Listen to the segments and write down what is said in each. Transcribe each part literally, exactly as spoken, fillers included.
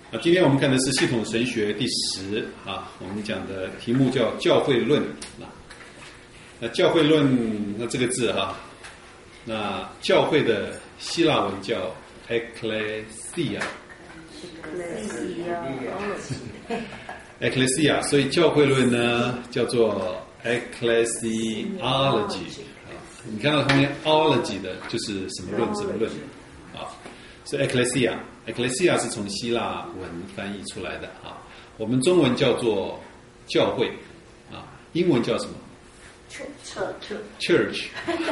啊，今天我们看的是系统神学第十啊，我们讲的题目叫教会论啊。那教会论，那这个字哈、啊，那教会的希腊文叫 ecclesia，ecclesia，所以教会论呢叫做 ecclesiology 啊。你看到后面 ology 的就是什么论什么论啊，是 ecclesia。ecclesia 是从希腊文翻译出来的啊，我们中文叫做教会啊，英文叫什么 ？church，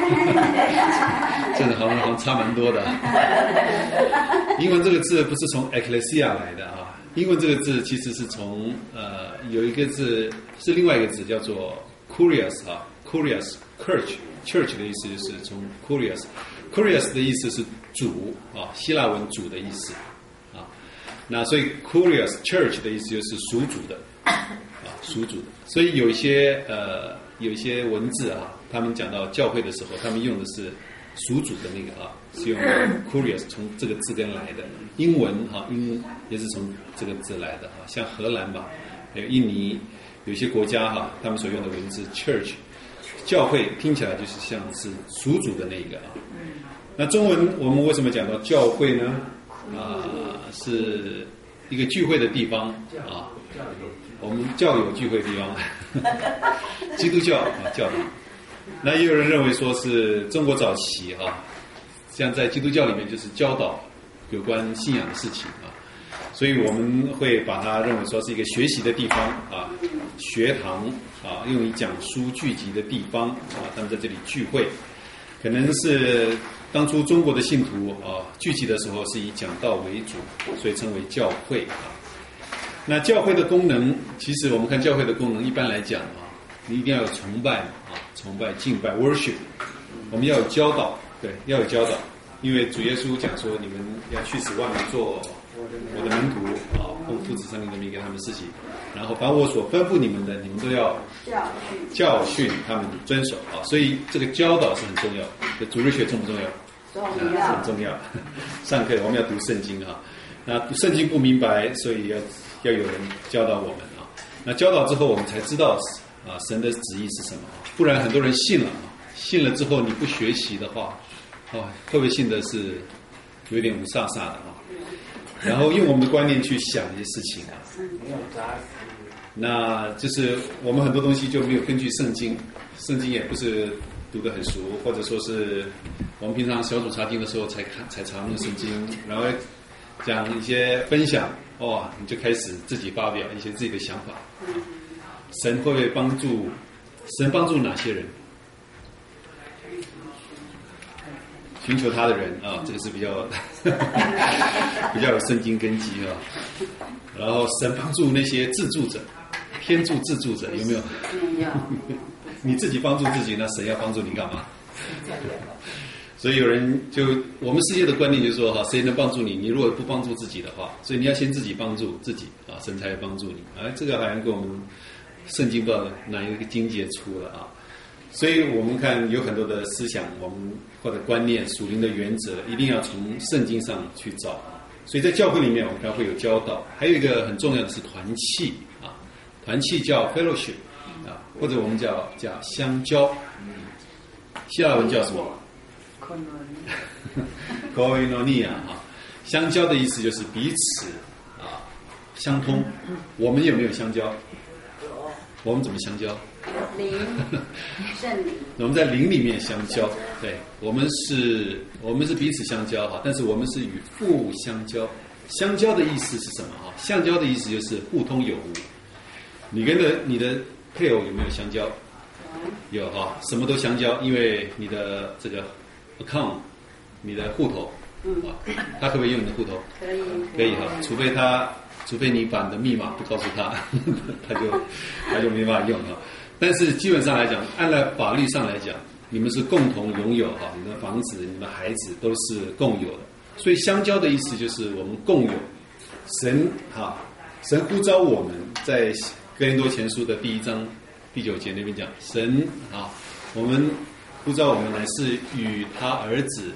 真的好像好像差蛮多的、啊。英文这个字不是从 ecclesia 来的啊，英文这个字其实是从呃有一个字是另外一个字叫做 kurios 啊 ，kurios church church 的意思就是从 kurios kurios 的意思是主啊，希腊文主的意思。那所以 Kurios Church 的意思就是属主的，啊，属主的。所以有一些呃有一些文字啊，他们讲到教会的时候，他们用的是属主的那个啊，是用 Kurios 从这个字根来的。英文哈、啊，英也是从这个字来的啊，像荷兰吧，还有印尼，有些国家哈、啊，他们所用的文字 Church， 教会听起来就是像是属主的那个啊。那中文我们为什么讲到教会呢？啊，是一个聚会的地方啊，我们教友聚会的地方，基督教啊教堂。那也有人认为说是中国早期啊，像在基督教里面就是教导有关信仰的事情啊，所以我们会把它认为说是一个学习的地方啊，学堂啊，用于讲书聚集的地方啊，他们在这里聚会，可能是。当初中国的信徒啊聚集的时候是以讲道为主，所以称为教会啊。那教会的功能，其实我们看教会的功能，一般来讲啊，你一定要有崇拜啊，崇拜敬拜 worship， 我们要有教导，对，要有教导，因为主耶稣讲说，你们要去使万民做我的门徒啊，奉父子圣灵的名给他们施洗，然后把我所吩咐你们的，你们都要教训他们遵守啊。所以这个教导是很重要。主日学重不重要？ 重要， 很重要。上课我们要读圣经啊，那读圣经不明白，所以要要有人教导我们啊。那教导之后，我们才知道啊神的旨意是什么。不然很多人信了，信了之后你不学习的话，哦，会不会信的是有点无煞煞的啊？然后用我们的观念去想一些事情啊，那就是我们很多东西就没有根据圣经，圣经也不是读得很熟，或者说是我们平常小组查经的时候才看才查那个圣经，然后讲一些分享，哦，你就开始自己发表一些自己的想法。神会不会帮助？神帮助哪些人？寻求他的人啊，这个是比较比较有圣经根基啊。然后神帮助那些自助者，天助自助者，有没有？ 没有。 你自己帮助自己，那神要帮助你干嘛？所以有人就我们世界的观念就是说哈，谁能帮助你？你如果不帮助自己的话，所以你要先自己帮助自己啊，神才会帮助你。啊，这个好像跟我们圣经不知道哪一个经节出了啊。所以我们看有很多的思想，我们或者观念、属灵的原则，一定要从圣经上去找。所以在教会里面，我们看会有教导，还有一个很重要的是团契啊，团契叫 fellowship 啊，或者我们叫叫相交，希腊文叫什么 ？koinonia 啊，相交的意思就是彼此啊相通。我们有没有相交？我们怎么相交？ 灵，圣灵。 我们在灵里面相交，对，我们是，我们是彼此相交哈，但是我们是与父相交。相交的意思是什么哈？相交的意思就是互通有无。你跟的你的配偶有没有相交？有哈，什么都相交，因为你的这个 account， 你的户头，啊，他可不可以用你的户头？ 可以， 可以哈，除非他，除非你把你的密码不告诉他，他就他就没办法用哈。但是基本上来讲，按照法律上来讲，你们是共同拥有哈，你的房子、你的孩子都是共有的。所以相交的意思就是我们共有。神哈，神呼召我们在哥林多前书的第一章第九节那边讲，神啊，我们呼召我们乃是与他儿子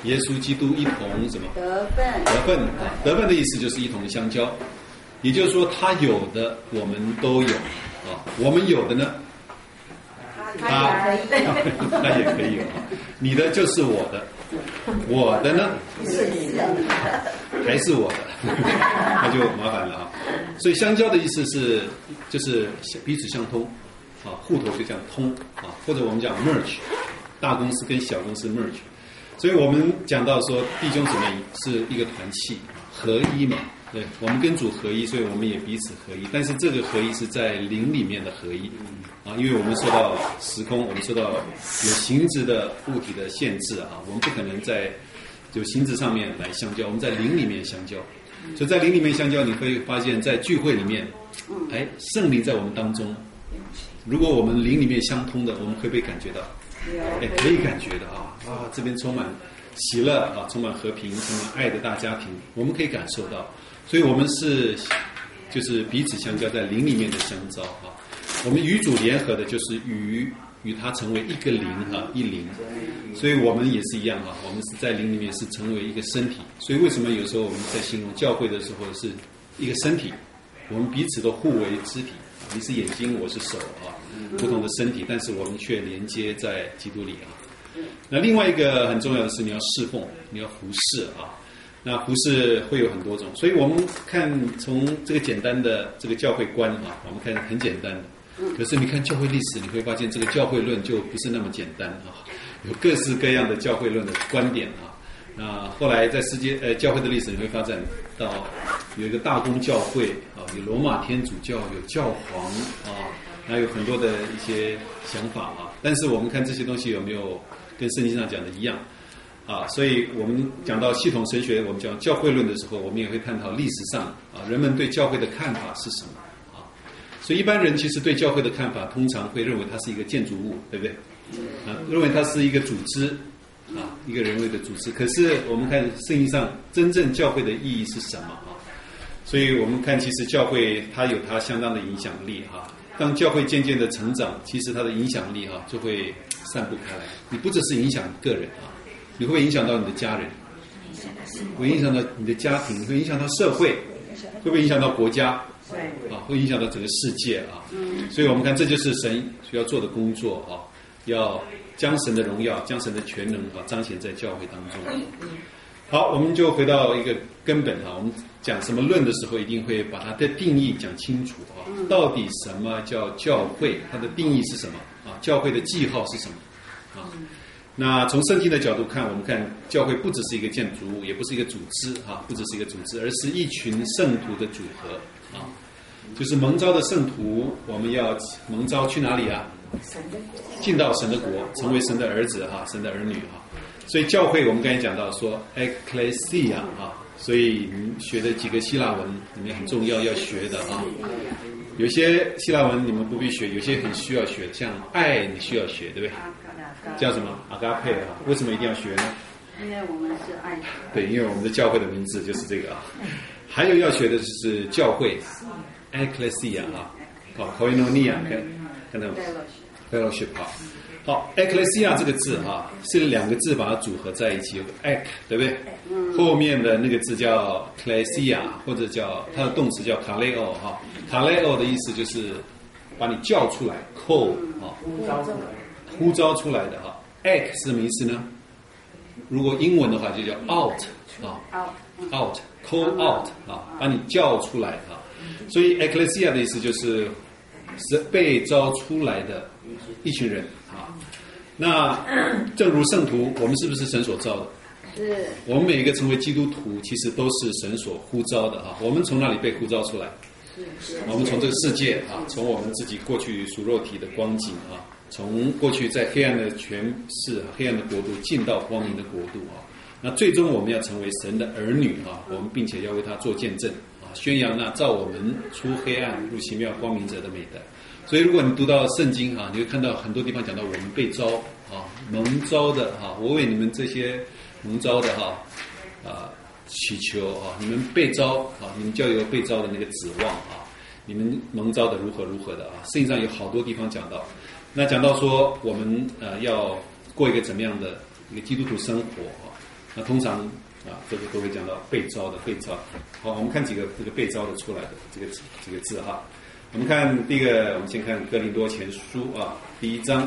耶稣基督一同什么？ 得分。 得分啊，得分的意思就是一同相交，也就是说他有的我们都有啊，我们有的呢，他他也可以， 他也可以有啊，你的就是我的，我的呢是你的， 还是我的，那就麻烦了啊。所以相交的意思是就是彼此相通啊，户头就这样通啊，或者我们讲 merge， 大公司跟小公司 merge。所以我们讲到说弟兄姊妹是一个团契，合一嘛，对，我们跟主合一，所以我们也彼此合一。但是这个合一是在灵里面的合一啊，因为我们受到时空，我们受到有形质的物体的限制啊，我们不可能在就形质上面来相交，我们在灵里面相交。所以在灵里面相交，你会发现在聚会里面，哎，圣灵在我们当中，如果我们灵里面相通的，我们会不会感觉到？哎，可以感觉的啊啊，这边充满喜乐啊，充满和平，充满爱的大家庭，我们可以感受到。所以我们是就是彼此相交，在灵里面的相交啊。我们与主联合的，就是与与他成为一个灵哈，一灵。所以我们也是一样啊，我们是在灵里面是成为一个身体。所以为什么有时候我们在形容教会的时候是一个身体，我们彼此都互为肢体，你是眼睛，我是手啊。不同的身体，但是我们却连接在基督里啊。那另外一个很重要的是，你要侍奉，你要服侍啊。那服侍会有很多种，所以我们看从这个简单的这个教会观啊，我们看很简单的。可是你看教会历史，你会发现这个教会论就不是那么简单啊，有各式各样的教会论的观点啊。那后来在世界呃教会的历史，你会发展到有一个大公教会啊，有罗马天主教，有教皇啊。还有很多的一些想法啊，但是我们看这些东西有没有跟圣经上讲的一样啊？所以我们讲到系统神学，我们讲教会论的时候，我们也会探讨历史上啊人们对教会的看法是什么啊。所以一般人其实对教会的看法，通常会认为它是一个建筑物，对不对？啊，认为它是一个组织啊，一个人为的组织。可是我们看圣经上真正教会的意义是什么啊？所以我们看，其实教会它有它相当的影响力哈。当教会渐渐的成长，其实它的影响力哈就会散布开来。你不只是影响个人啊，你会不会影响到你的家人？会影响到你的家庭，会影响到社会，会不会影响到国家？ 对， 啊，会影响到整个世界啊。所以我们看，这就是神需要做的工作啊，要将神的荣耀、将神的全能啊彰显在教会当中。好，我们就回到一个根本哈，我们讲什么论的时候，一定会把它的定义讲清楚啊。到底什么叫教会？它的定义是什么啊？教会的记号是什么啊？那从圣经的角度看，我们看教会不只是一个建筑物，也不是一个组织啊，不只是一个组织，而是一群圣徒的组合啊。就是蒙召的圣徒，我们要蒙召去哪里啊？进到神的国，成为神的儿子哈，神的儿女哈。所以教会我们刚才讲到说 ecclesia 啊，所以你学的几个希腊文里面很重要要学的啊。有些希腊文你们不必学，有些很需要学，像爱你需要学，对不对？叫什么？阿嘎佩啊？为什么一定要学呢？ 因为我们是爱。 对，因为我们的教会的名字就是这个啊。还有要学的就是教会 ecclesia 啊，好 koinonia 看看到吗 ？fellowship 好。好 ，ecclesia 这个字哈、啊，是两个字把它组合在一起，有个 ek， 对不对？嗯。后面的那个字叫 ecclesia， 或者叫它的动词叫 kaleo 哈、啊、，kaleo 的意思就是把你叫出来 ，call 啊，呼召出来，呼召出来的哈、啊。ek 是什么意思呢？如果英文的话就叫 out 啊 ，out call out 啊，把你叫出来啊。所以 ecclesia 的意思就是是被召出来的一群人。那正如圣徒，我们是不是神所造的？是。我们每一个成为基督徒，其实都是神所呼召的啊。我们从哪里被呼召出来？是。我们从这个世界啊，从我们自己过去属肉体的光景啊，从过去在黑暗的权势、黑暗的国度，进到光明的国度啊。那最终我们要成为神的儿女啊，我们并且要为他做见证啊，宣扬那照我们出黑暗入奇妙光明者的美德。所以，如果你读到圣经啊，你会看到很多地方讲到我们被召啊，蒙召的哈，我为你们这些蒙召的哈啊祈求啊，你们被召啊，你们就有被召的那个指望啊，你们蒙召的如何如何的啊，圣经上有好多地方讲到。那讲到说我们呃要过一个怎么样的一个基督徒生活啊， 那通常啊，这个都会讲到被召的被召。好，我们看几个这个被召的出来的这个几个字哈。我们看第一个，我们先看哥林多前书啊，第一章，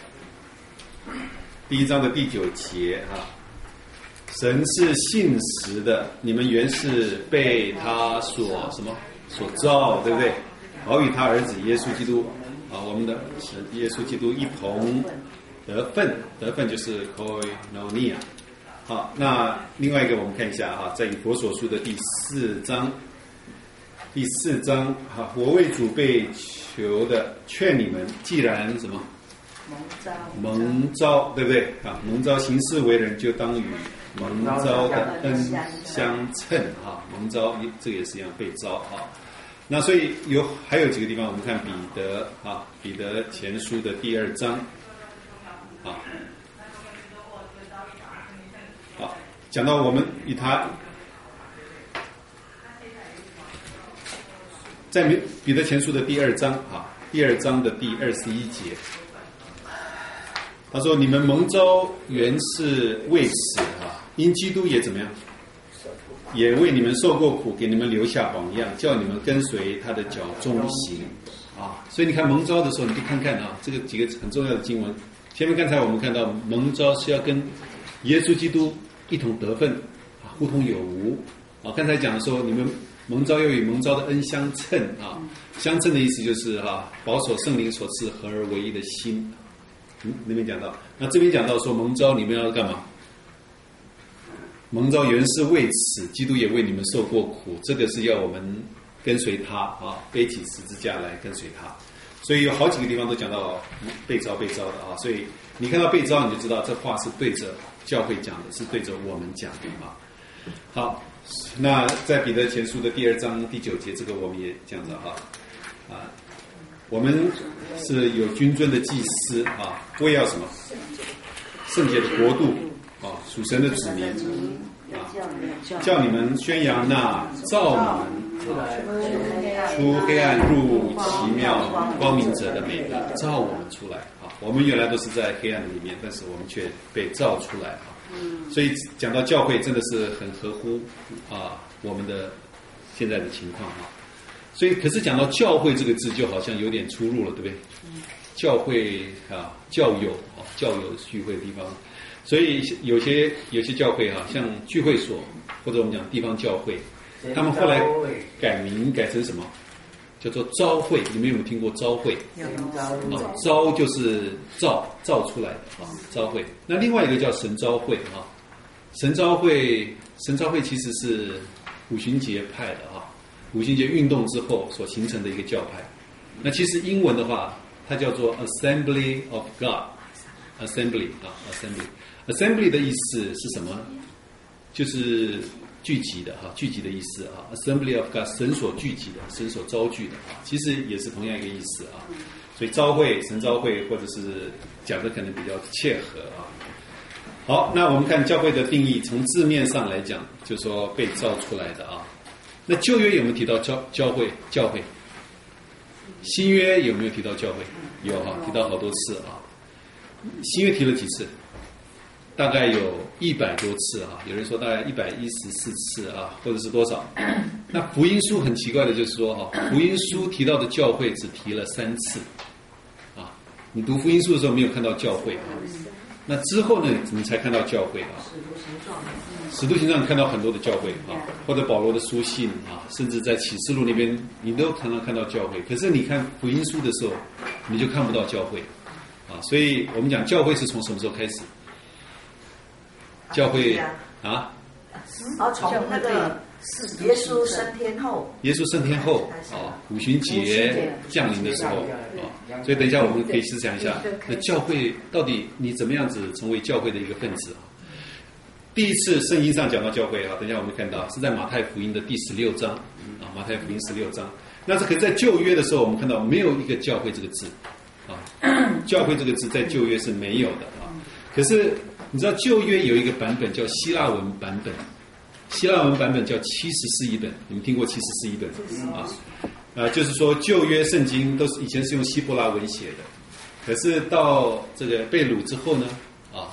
第一章的第九节啊。神是信实的，你们原是被他所什么所召，对不对？好与他儿子耶稣基督啊，我们的神耶稣基督一同得分，得分就是 koinonia。好，那另外一个我们看一下哈，在以弗所书的第四章。第四章哈，我为主被求的，劝你们，既然什么蒙召， 蒙召，对不对啊？蒙召行事为人，就当与蒙召的恩相称啊。蒙召这个也是一样被召啊。那所以有还有几个地方，我们看彼得啊，彼得前书的第二章啊，好，讲到我们与他。在彼得前书的第二章啊，第二章的第二十一节，他说：“你们蒙召原是为此啊，因基督也怎么样，也为你们受过苦，给你们留下榜样，叫你们跟随他的脚中行啊。”所以你看蒙召的时候，你就看看啊，这个几个很重要的经文。前面刚才我们看到蒙召是要跟耶稣基督一同得分啊，互通有无啊。刚才讲说你们。蒙召又与蒙召的恩相称啊，相称的意思就是哈、啊，保守圣灵所赐合而为一的心。嗯，那边讲到，那这边讲到说蒙召你们要干嘛？蒙召原是为此，基督也为你们受过苦，这个是要我们跟随他啊，背起十字架来跟随他。所以有好几个地方都讲到被召被召的啊，所以你看到被召你就知道这话是对着教会讲的，是对着我们讲的啊。好。那在彼得前书的第二章第九节，这个我们也讲着哈啊，我们是有君尊的祭司啊，为要什么？圣洁的国度啊，属神的子民啊，叫你们宣扬那召你们出黑暗入奇妙光明者的美德，召我们出来啊。我们原来都是在黑暗里面，但是我们却被召出来啊。所以讲到教会真的是很合乎啊我们的现在的情况啊，所以可是讲到教会这个字就好像有点出入了，对不对？教会啊，教友啊，教友聚会的地方，所以有些有些教会啊，像聚会所或者我们讲地方教会，他们后来改名改成什么？叫做召会，你们有没有听过召会？ 有啊，召就是造造出来的啊，召会。那另外一个叫神召会啊，神召会，神召会其实是五旬节派的啊，五旬节运动之后所形成的一个教派。那其实英文的话，它叫做 Assembly of God，Assembly 啊 ，Assembly，Assembly 的意思是什么？就是聚集的哈，聚集的意思啊 ，Assembly of God， 神所聚集的，神所召聚的啊，其实也是同样一个意思啊。所以召会、神召会，或者是讲的可能比较切合啊。好，那我们看教会的定义，从字面上来讲，就是说被造出来的啊。那旧约有没有提到教教会？教会。新约有没有提到教会？有哈，提到好多次啊。新约提了几次？大概有一百多次啊，有人说大概一百一十四次啊，或者是多少？那福音书很奇怪的就是说哈，福音书提到的教会只提了三次啊。你读福音书的时候没有看到教会啊，那之后呢，你才看到教会啊。使徒行传看到很多的教会啊，或者保罗的书信啊，甚至在启示录那边，你都常常看到教会。可是你看福音书的时候，你就看不到教会啊。所以我们讲教会是从什么时候开始？教会啊， 哦，从那个耶稣升天后， 耶稣升天后啊，五旬节降临的时候啊，所以等一下我们可以思想一下，那教会到底你怎么样子成为教会的一个分子啊？第一次圣经上讲到教会啊，等一下我们看到是在马太福音的第十六章啊，马太福音十六章。那这可在旧约的时候，我们看到没有一个教会这个字啊，教会这个字在旧约是没有的啊，可是。你知道旧约有一个版本叫希腊文版本，希腊文版本叫七十士译本，你们听过七十士译本啊？啊，就是说旧约圣经都是以前是用希伯来文写的，可是到这个被掳之后呢，啊，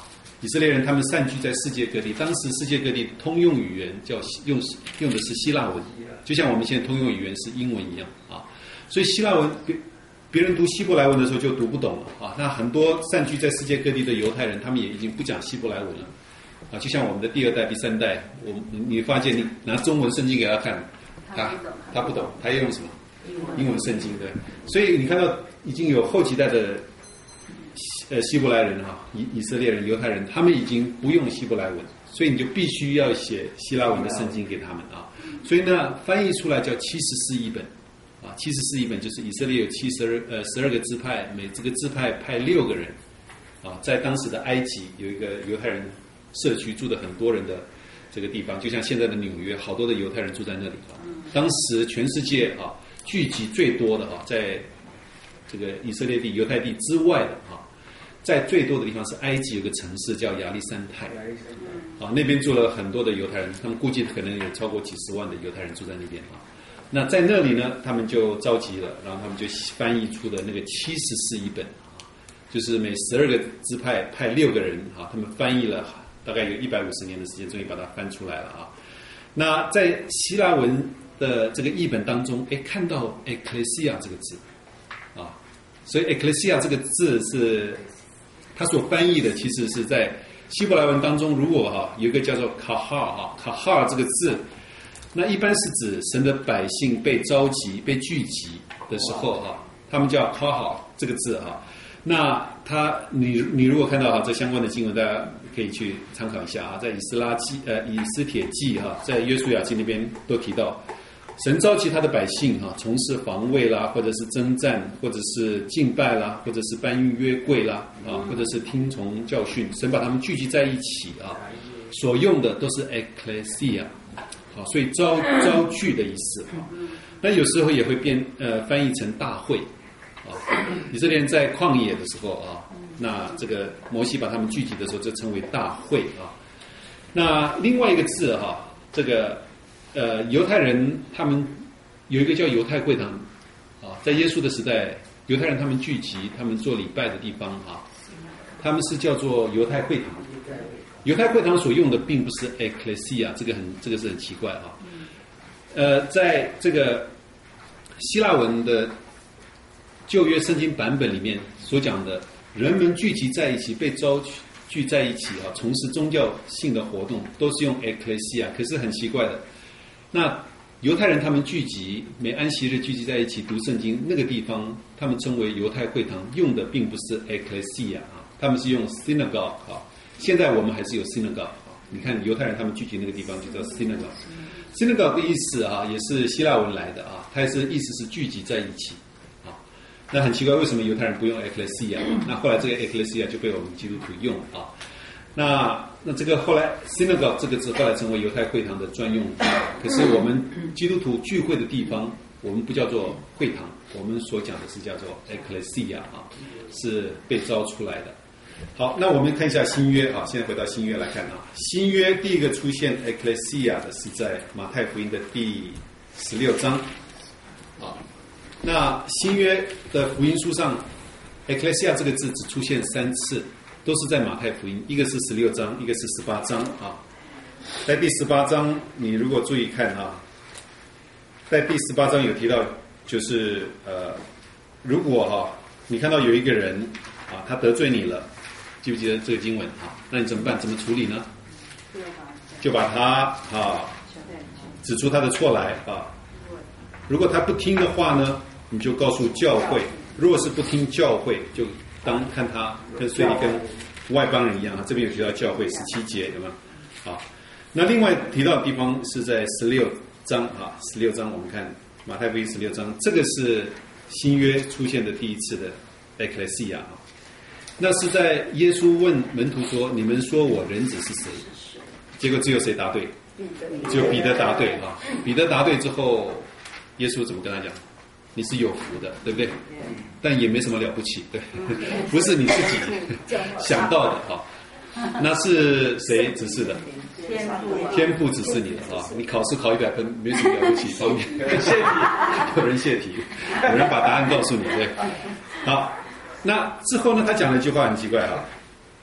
以色列人他们散居在世界各地，当时世界各地通用语言叫用用的是希腊文，就像我们现在通用语言是英文一样啊。所以希腊文别别人读希伯来文的时候就读不懂了啊。那很多散居在世界各地的犹太人，他们也已经不讲希伯来文了啊。就像我们的第二代、第三代，我你发现你拿中文圣经给他看，他他不懂，他要用什么？英文圣经对。所以你看到已经有后几代的。呃，希伯来人哈，以以色列人、犹太人，他们已经不用希伯来文，所以你就必须要写希腊文的圣经给他们啊。所以呢，翻译出来叫七十四译本，啊，七十四译本就是以色列有七十二呃十二个支派，每这个支派派六个人，啊，在当时的埃及有一个犹太人社区，住的很多人的这个地方，就像现在的纽约，好多的犹太人住在那里啊。当时全世界啊聚集最多的啊，在这个以色列地、犹太地之外的啊。在最多的地方是埃及有个城市叫亚历山泰，啊，那边住了很多的犹太人，他们估计可能有超过几十万的犹太人住在那边啊。那在那里呢，他们就召集了，然后他们就翻译出的那个七十四译本，就是每十二个支派派六个人啊，他们翻译了大概有一百五十年的时间，终于把它翻出来了啊。那在希腊文的这个译本当中，哎，看到 ecclesia 这个字啊，所以 ecclesia 这个字是。他所翻译的其实是在希伯来文当中，如果哈、啊、有一个叫做卡哈啊卡哈这个字，那一般是指神的百姓被召集、被聚集的时候哈、啊，他们叫卡哈这个字哈、啊。那他你你如果看到哈、啊、这相关的经文，大家可以去参考一下啊，在以斯拉记呃以斯帖记哈、啊，在约书亚记那边都提到。神召集他的百姓哈、啊，从事防卫啦，或者是征战，或者是敬拜啦，或者是搬运约柜啦，啊，或者是听从教训。神把他们聚集在一起啊，所用的都是 ecclesia， 好，所以召召聚的意思啊。那有时候也会变呃翻译成大会啊。以色列人在旷野的时候啊，那这个摩西把他们聚集的时候，就称为大会啊。那另外一个字哈、啊，这个。呃，犹太人他们有一个叫犹太会堂，啊，在耶稣的时代，犹太人他们聚集，他们做礼拜的地方啊，他们是叫做犹太会堂。犹太会堂所用的并不是 ecclesia， 这个很这个是很奇怪啊。呃，在这个希腊文的旧约圣经版本里面所讲的，人们聚集在一起，被召聚在一起啊，从事宗教性的活动，都是用 ecclesia。可是很奇怪的。那犹太人他们聚集，每安息日聚集在一起读圣经，那个地方他们称为犹太会堂，用的并不是 ecclesia 啊，他们是用 synagogue 啊。现在我们还是有 synagogue 啊。你看犹太人他们聚集那个地方就叫 synagogue。synagogue 的意思啊，也是希腊文来的啊，它也是意思是聚集在一起啊。那很奇怪，为什么犹太人不用 ecclesia？ 那后来这个 ecclesia 就被我们基督徒用啊。那那这个后来 synagogue 这个字后来成为犹太会堂的专用，可是我们基督徒聚会的地方，我们不叫做会堂，我们所讲的是叫做 ecclesia 啊，是被招出来的。好，那我们看一下新约啊，现在回到新约来看啊，新约第一个出现 ecclesia 的是在马太福音的第十六章啊。那新约的福音书上 ecclesia 这个字只出现三次。都是在马太福音，一个是十六章，一个是十八章啊。在第十八章，你如果注意看啊，在第十八章有提到，就是呃，如果哈、啊，你看到有一个人啊，他得罪你了，记不记得这个经文啊？那你怎么办？怎么处理呢？就把他啊指出他的错来啊。如果他不听的话呢，你就告诉教会；如果是不听教会，就当看他跟所以你跟外邦人一样啊，这边有提到教会十七节有没有？好，那另外提到的地方是在十六章啊，十六章我们看马太福音十六章，这个是新约出现的第一次的 ecclesia 啊。那是在耶稣问门徒说：“你们说我人子是谁？”结果只有谁答对？只有彼得答对啊。彼得答对之后，耶稣怎么跟他讲？你是有福的，对不对？但也没什么了不起，对，不是你自己想到的啊，那是谁指示的？ 天父， 天父指示你的啊。你考试考一百分，没什么了不起，方面泄题，有人泄题，有人把答案告诉你，对。好，那之后呢？他讲了一句话很奇怪啊，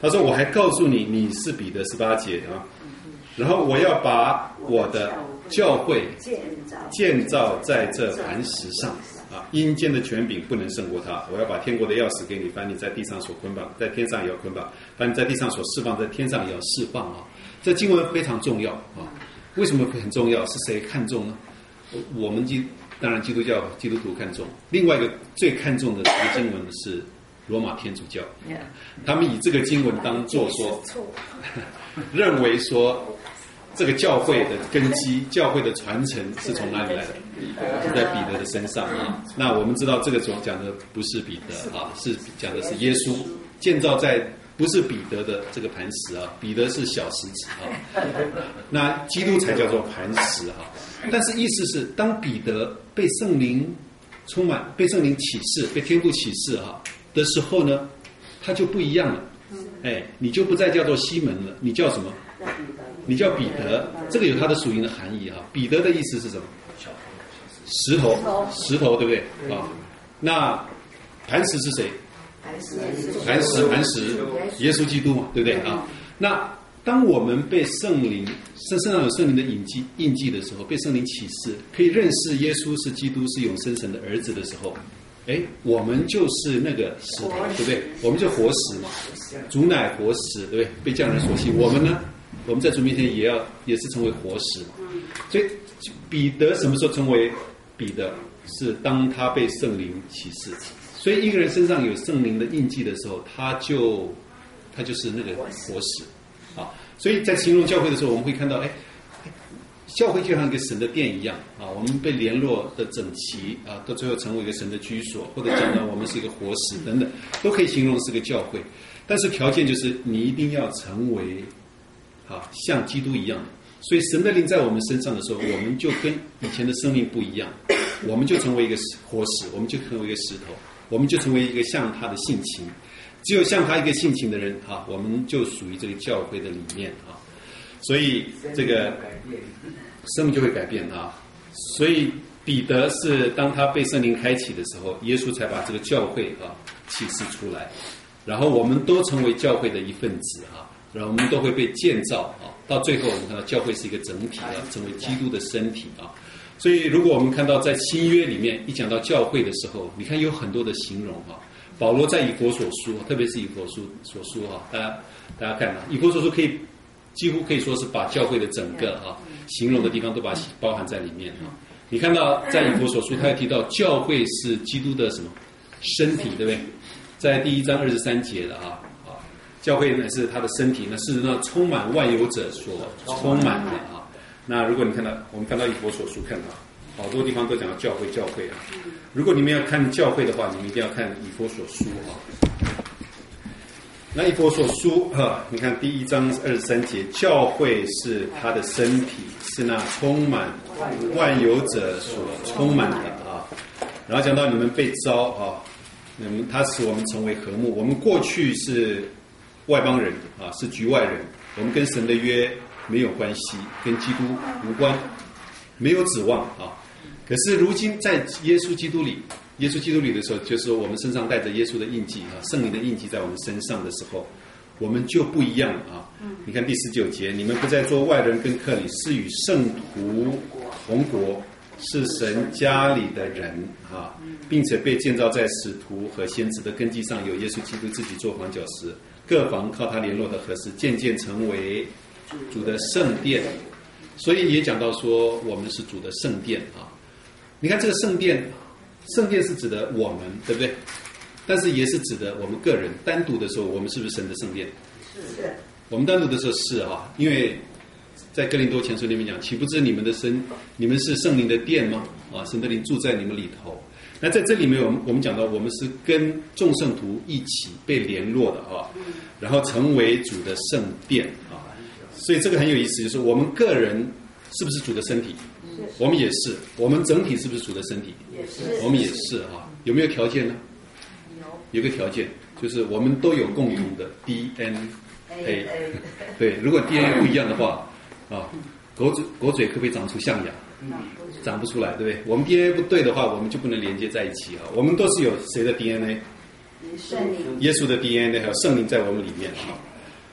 他说：“我还告诉你，你是彼得，十八节啊。然后我要把我的教会建造在这磐石上啊，阴间的权柄不能胜过他。我要把天国的钥匙给你，凡你在地上所捆绑，在天上也要捆绑；凡你在地上所释放，在天上也要释放啊。这经文非常重要啊。为什么很重要？是谁看重呢？我们基当然基督教基督徒看重，另外一个最看重的经文是罗马天主教，他们以这个经文当作说，认为说这个教会的根基、教会的传承是从哪里来的？是在彼得的身上啊。那我们知道这个所讲的不是彼得啊，是讲的是耶稣建造在不是彼得的这个磐石啊，彼得是小石子啊，那基督才叫做磐石啊。但是意思是，当彼得被圣灵充满、被圣灵启示、被天父启示哈、啊、的时候呢，他就不一样了。哎，你就不再叫做西门了，你叫什么？你叫彼得。这个有它的属灵的含义哈、啊。彼得的意思是什么？石头，石头，对不对啊？那磐石是谁？磐石，磐石，耶稣基督嘛，对不对啊？那当我们被圣灵身身上有圣灵的印记印记的时候，被圣灵启示，可以认识耶稣是基督，是永生神的儿子的时候，哎，我们就是那个石头，对不对？我们就活石嘛，主乃活石，对不对？被匠人所信。我们呢，我们在主面前也要也是成为活石嘛。所以彼得什么时候成为彼得？是当他被圣灵启示。所以一个人身上有圣灵的印记的时候，他就他就是那个活石啊。所以在形容教会的时候，我们会看到，哎，教会就像一个神的殿一样啊，我们被联络的整齐啊，到最后成为一个神的居所，或者讲到我们是一个活石等等，都可以形容是个教会。但是条件就是你一定要成为啊像基督一样的。所以神的灵在我们身上的时候，我们就跟以前的生命不一样，我们就成为一个活石，我们就成为一个石头，我们就成为一个像他的性情。只有像他一个性情的人啊，我们就属于这个教会的里面啊。所以这个生命就会改变啊。所以彼得是当他被圣灵开启的时候，耶稣才把这个教会啊启示出来，然后我们都成为教会的一份子啊，然后我们都会被建造啊。到最后我们看到教会是一个整体啊，成为基督的身体啊。所以如果我们看到在新约里面一讲到教会的时候，你看有很多的形容啊。保罗在以弗所书，特别是以弗所所书啊，大家大家看啊，以弗所书可以几乎可以说是把教会的整个啊形容的地方都把它包含在里面啊。你看到在以弗所书，他也提到教会是基督的什么身体，对不对？在第一章二十三节的啊啊，教会呢是他的身体，那是那充满万有者所充满的啊。那如果你看到我们看到以弗所书，看到好多地方都讲到教会，教会啊。如果你们要看教会的话，你们一定要看以弗所书啊。那以弗所书啊，你看第一章二十三节，教会是他的身体，是那充满万有者所充满的啊。然后讲到你们被召啊，你们他使我们成为和睦。我们过去是外邦人啊，是局外人，我们跟神的约没有关系，跟基督无关，没有指望啊。可是如今在耶稣基督里，耶稣基督里的时候，就是说我们身上带着耶稣的印记啊，圣灵的印记在我们身上的时候，我们就不一样了啊。你看第十九节，你们不再做外人跟客旅，是与圣徒同国，是神家里的人啊，并且被建造在使徒和先知的根基上，有耶稣基督自己做房角石，各房靠他联络的合适，渐渐成为主的圣殿。所以也讲到说，我们是主的圣殿啊。你看这个圣殿，圣殿是指的我们，对不对？但是也是指的我们个人。单独的时候，我们是不是神的圣殿？是。我们单独的时候是啊，因为在哥林多前书里面讲，岂不知你们的身，你们是圣灵的殿吗？啊，神的灵住在你们里头。那在这里面，我们我们讲到，我们是跟众圣徒一起被联络的啊，然后成为主的圣殿啊。所以这个很有意思，就是我们个人是不是主的身体？我们也是。我们整体是不是主的身体？也是。我们也是啊。有没有条件呢？有。有个条件，就是我们都有共同的 D N A。对，如果 D N A 不一样的话，啊，狗嘴狗嘴可不可以长出象牙？长不出来，对不对？我们 D N A 不对的话，我们就不能连接在一起啊。我们都是有谁的 D N A？ 圣灵。耶稣的 D N A 还有圣灵在我们里面啊。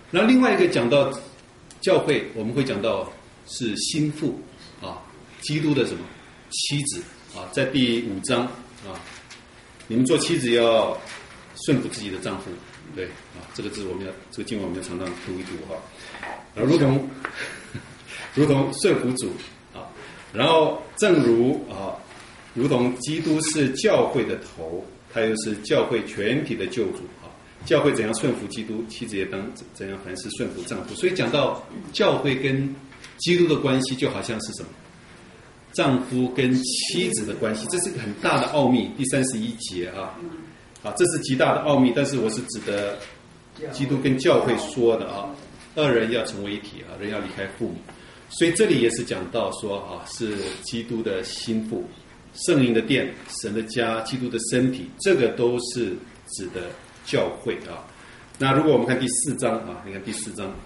那另外一个讲到教会，我们会讲到是心腹啊，基督的什么妻子啊，在第五章啊，你们做妻子要顺服自己的丈夫，对啊，这个字我们要这个经文我们要常常读一读哈，啊，如同如同顺服主啊，然后正如啊，如同基督是教会的头，他又是教会全体的救主啊。教会怎样顺服基督，妻子也当怎样凡事顺服丈夫。所以讲到教会跟基督的关系，就好像是什么？丈夫跟妻子的关系，这是个很大的奥秘。第三十一节啊，啊，这是极大的奥秘。但是我是指的基督跟教会说的啊，二人要成为一体啊，人要离开父母。所以这里也是讲到说啊，是基督的心腹，圣灵的殿，神的家，基督的身体，这个都是指的教会啊。那如果我们看第四章啊，你看第四章，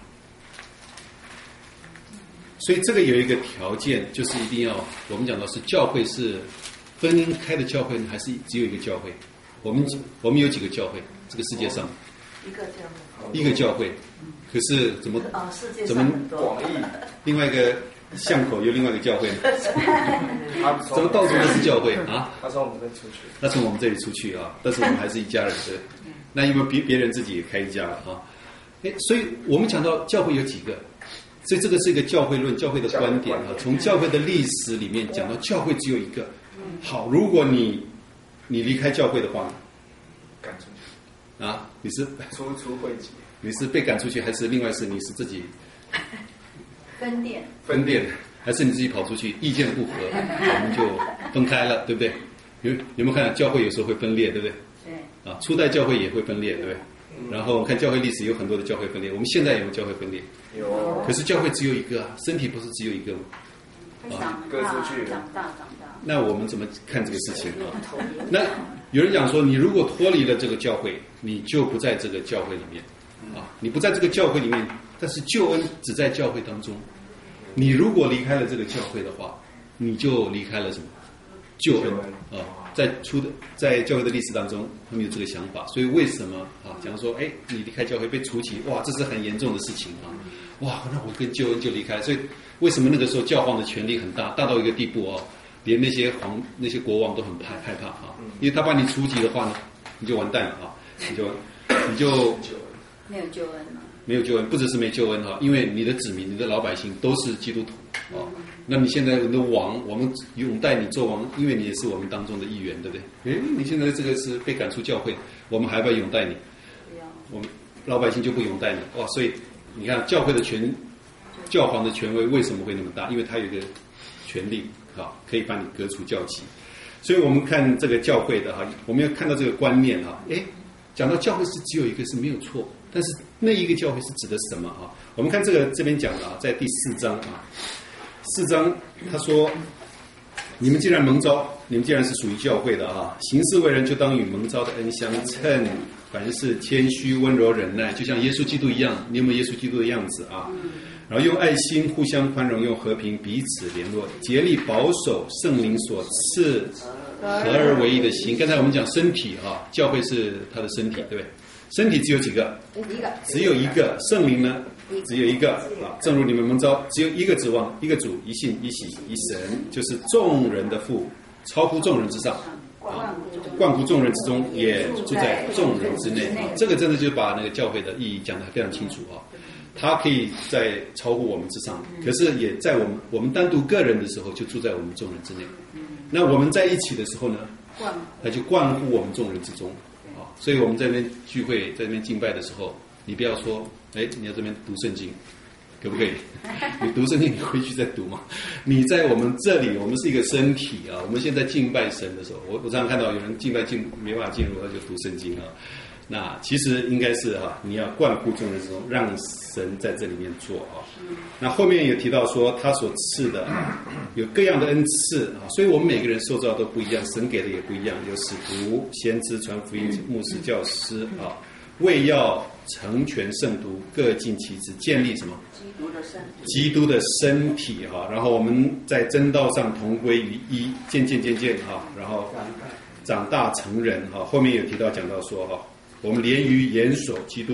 所以这个有一个条件，就是一定要我们讲到是教会是分开的教会呢，还是只有一个教会？我们我们有几个教会？这个世界上一个教会， 一个教会，可是怎么啊？世界怎么上很多， 另外一个巷口有另外一个教会呢？怎么到处都是教会啊？ 他从我们这里出去， 他从我们这里出去啊，但是我们还是一家人，对。那因为别别人自己也开一家了啊，哎，所以我们讲到教会有几个，所以这个是一个教会论，教会的观点啊。从教会的历史里面讲到教会只有一个。好，如果你你离开教会的话， 赶出去啊，你是出出会籍， 你是被赶出去，还是另外是你是自己分店， 分店，还是你自己跑出去，意见不合，我们就分开了，对不对？有有没有看到教会有时候会分裂，对不对？ 对。 啊，初代教会也会分裂，对不对？然后看教会历史有很多的教会分裂，我们现在有没有教会分裂？ 有。 可是教会只有一个啊，身体不是只有一个吗？ 长各出去长大长大。 那我们怎么看这个事情啊？那有人讲说，你如果脱离了这个教会，你就不在这个教会里面啊，你不在这个教会里面，但是救恩只在教会当中。你如果离开了这个教会的话，你就离开了什么？救恩啊，在出的在教会的历史当中，他们有这个想法，所以为什么啊？假如说，哎，你离开教会被除籍，哇，这是很严重的事情啊！哇，那我跟救恩就离开，所以为什么那个时候教皇的权力很大，大到一个地步哦，连那些皇那些国王都很害害怕啊，因为他把你除籍的话呢，你就完蛋了啊，你就你就没有救恩了。 没有救恩，不只是没救恩哈，因为你的子民、你的老百姓都是基督徒啊。那你现在的王，我们拥戴你做王，因为你也是我们当中的一员，对不对？诶，你现在这个是被赶出教会，我们还要拥戴你，我们老百姓就不拥戴你哇。所以你看教会的权，教皇的权威为什么会那么大？因为他有一个权力啊，可以把你革除教籍。所以我们看这个教会的哈，我们要看到这个观念哈，诶，讲到教会是只有一个是没有错。但是那一个教会是指的什么啊？我们看这个这边讲的啊，在第四章啊，四章他说：“你们既然蒙召，你们既然是属于教会的啊，行事为人就当与蒙召的恩相称，凡事谦虚、温柔、忍耐，就像耶稣基督一样。你有没有耶稣基督的样子啊？然后用爱心互相宽容，用和平彼此联络，竭力保守圣灵所赐合而为一的心。刚才我们讲身体啊，教会是他的身体，对不对？”身体只有几个？ 一个， 只有一个。圣灵呢，只有一个啊。正如你们蒙召，只有一个指望，一个主，一信，一喜，一神，就是众人的父，超乎众人之上啊，贯乎众人之中，也住在众人之内啊。这个真的就把那个教会的意义讲得非常清楚啊。它可以在超乎我们之上，可是也在我们我们单独个人的时候，就住在我们众人之内。那我们在一起的时候呢，那就贯乎我们众人之中。所以我们在那边聚会，在那边敬拜的时候，你不要说，哎，你要这边读圣经，可不可以？你读圣经，你回去再读嘛。你在我们这里，我们是一个身体啊。我们现在敬拜神的时候，我我常常看到有人敬拜进没办法进入，他就读圣经啊。那其实应该是哈、啊，你要贯乎众人之中，让神在这里面做啊。那后面也提到说，他所赐的、啊、有各样的恩赐啊，所以我们每个人受造都不一样，神给的也不一样，有使徒、先知、传福音、牧师、教师啊，为要成全圣徒，各尽其职，建立什么？ 基督的身体。 基督的身体哈、啊，然后我们在真道上同归于一，渐渐渐渐哈，然后长大成人哈、啊。后面有提到讲到说哈、啊，我们连于严守基督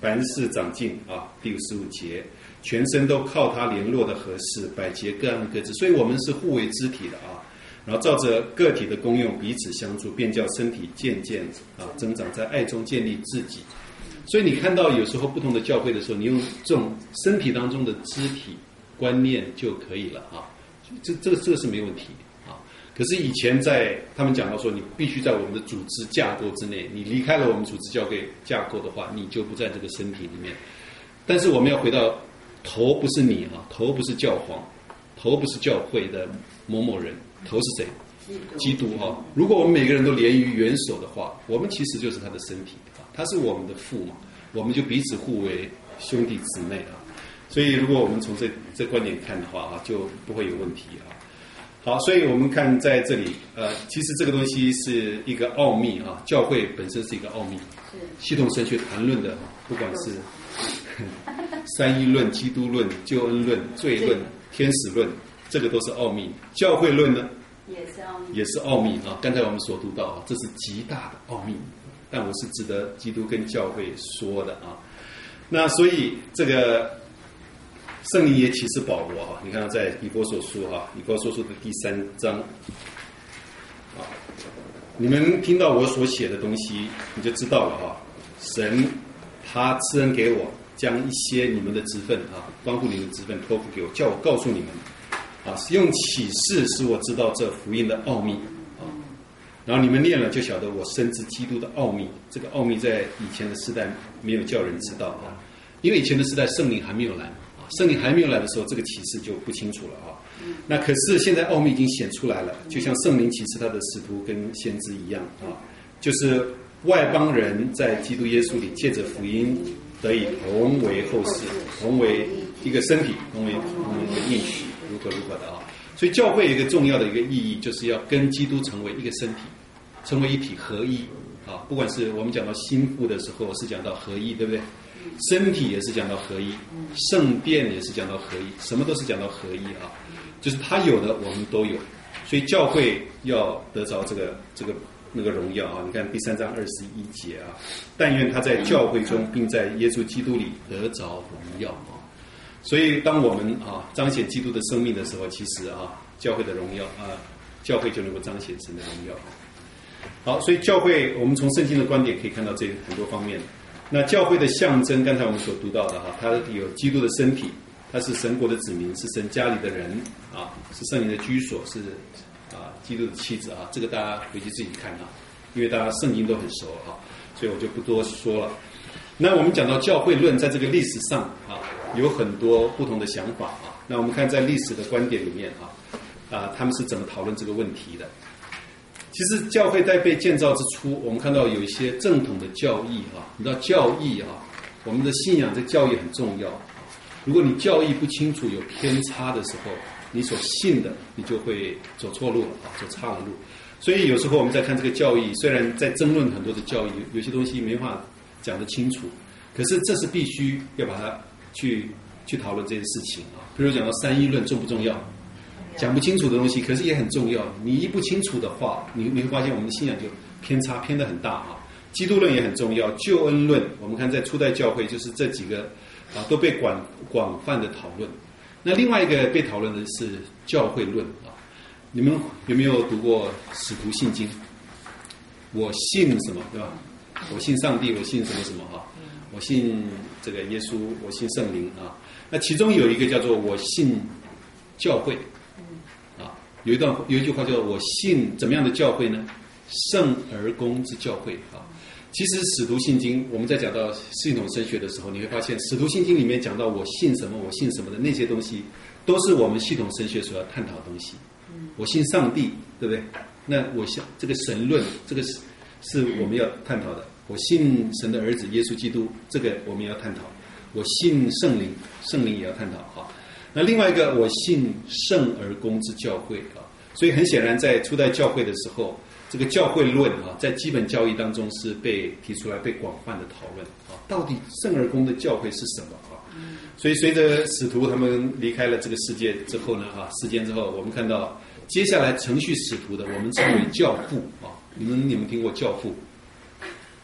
凡事长进啊，第十五节，全身都靠他联络的合适，百节各按各职，所以我们是互为肢体的啊。然后照着个体的功用彼此相助，便叫身体渐渐啊增长，在爱中建立自己。所以你看到有时候不同的教会的时候，你用这种身体当中的肢体观念就可以了啊，这这个这个是没问题啊。可是以前在他们讲到说，你必须在我们的组织架构之内，你离开了我们组织教会架构的话，你就不在这个身体里面。但是我们要回到头不是你啊，头不是教皇，头不是教会的某某人，头是谁？基督哈、啊。如果我们每个人都连于元首的话，我们其实就是他的身体啊，他是我们的父嘛，我们就彼此互为兄弟姊妹啊。所以如果我们从这这观点看的话啊，就不会有问题啊。好，所以我们看在这里，呃，其实这个东西是一个奥秘啊，教会本身是一个奥秘，系统神学谈论的，不管是三一论、基督论、救恩论、罪论、天使论，这个都是奥秘。教会论呢， 也是奥秘， 也是奥秘啊。刚才我们所读到啊，这是极大的奥秘，但我是值得基督跟教会说的啊。那所以这个圣灵也启示保罗哈，你看在以弗所书哈，以弗所书的第三章啊，你们听到我所写的东西，你就知道了哈。神他赐恩给我，将一些你们的职分啊，关乎你们的职分托付给我，叫我告诉你们啊，用启示使我知道这福音的奥秘啊。然后你们念了就晓得我深知基督的奥秘，这个奥秘在以前的时代没有叫人知道啊，因为以前的时代圣灵还没有来。圣灵还没有来的时候，这个启示就不清楚了啊。那可是现在奥秘已经显出来了，就像圣灵启示他的使徒跟先知一样啊，就是外邦人在基督耶稣里借着福音得以同为后世，同为一个身体，同为同为应许，如何如何的啊。所以教会有一个重要的一个意义，就是要跟基督成为一个身体，成为一体合一啊。不管是我们讲到心腹的时候，是讲到合一，对不对？身体也是讲到合一，圣殿也是讲到合一，什么都是讲到合一啊，就是他有的我们都有，所以教会要得着这个这个那个荣耀啊！你看第三章二十一节啊，但愿他在教会中，并在耶稣基督里得着荣耀啊！所以当我们啊彰显基督的生命的时候，其实啊教会的荣耀啊，教会就能够彰显神的荣耀。好，所以教会我们从圣经的观点可以看到这很多方面。那教会的象征，刚才我们所读到的哈，它有基督的身体，它是神国的子民，是神家里的人啊，是圣灵的居所，是啊基督的妻子啊，这个大家回去自己看啊，因为大家圣经都很熟啊，所以我就不多说了。那我们讲到教会论，在这个历史上啊，有很多不同的想法啊。那我们看在历史的观点里面啊，啊他们是怎么讨论这个问题的？其实教会在被建造之初，我们看到有一些正统的教义啊，你知道教义啊，我们的信仰这教义很重要。如果你教义不清楚，有偏差的时候，你所信的你就会走错路了啊，走差了路。所以有时候我们在看这个教义，虽然在争论很多的教义，有些东西没办法讲得清楚，可是这是必须要把它去去讨论这件事情啊。比如讲到三一论重不重要？讲不清楚的东西，可是也很重要。你一不清楚的话，你你会发现我们的信仰就偏差偏得很大啊。基督论也很重要，救恩论，我们看在初代教会就是这几个啊都被广广泛的讨论。那另外一个被讨论的是教会论啊。你们有没有读过使徒信经？我信什么，对吧？我信上帝，我信什么什么啊？我信这个耶稣，我信圣灵啊。那其中有一个叫做我信教会。有一段有一句话叫我信怎么样的教会呢？圣而公之教会啊。其实使徒信经，我们在讲到系统神学的时候，你会发现使徒信经里面讲到我信什么我信什么的那些东西，都是我们系统神学所要探讨的东西。我信上帝，对不对？那我信这个神论，这个是是我们要探讨的。我信神的儿子耶稣基督，这个我们要探讨。我信圣灵，圣灵也要探讨啊。那另外一个，我信圣而公之教会啊，所以很显然，在初代教会的时候，这个教会论啊，在基本教义当中是被提出来、被广泛的讨论啊。到底圣而公的教会是什么啊？所以随着使徒他们离开了这个世界之后呢，啊，时间之后，我们看到接下来程序使徒的，我们称为教父啊。你们你们听过教父？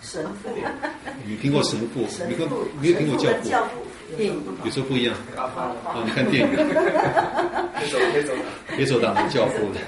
神父， 你听过神父？你听没有听过教父？ 教父有时候不一样。啊，你看电影， 黑手黑手黑手党的教父的。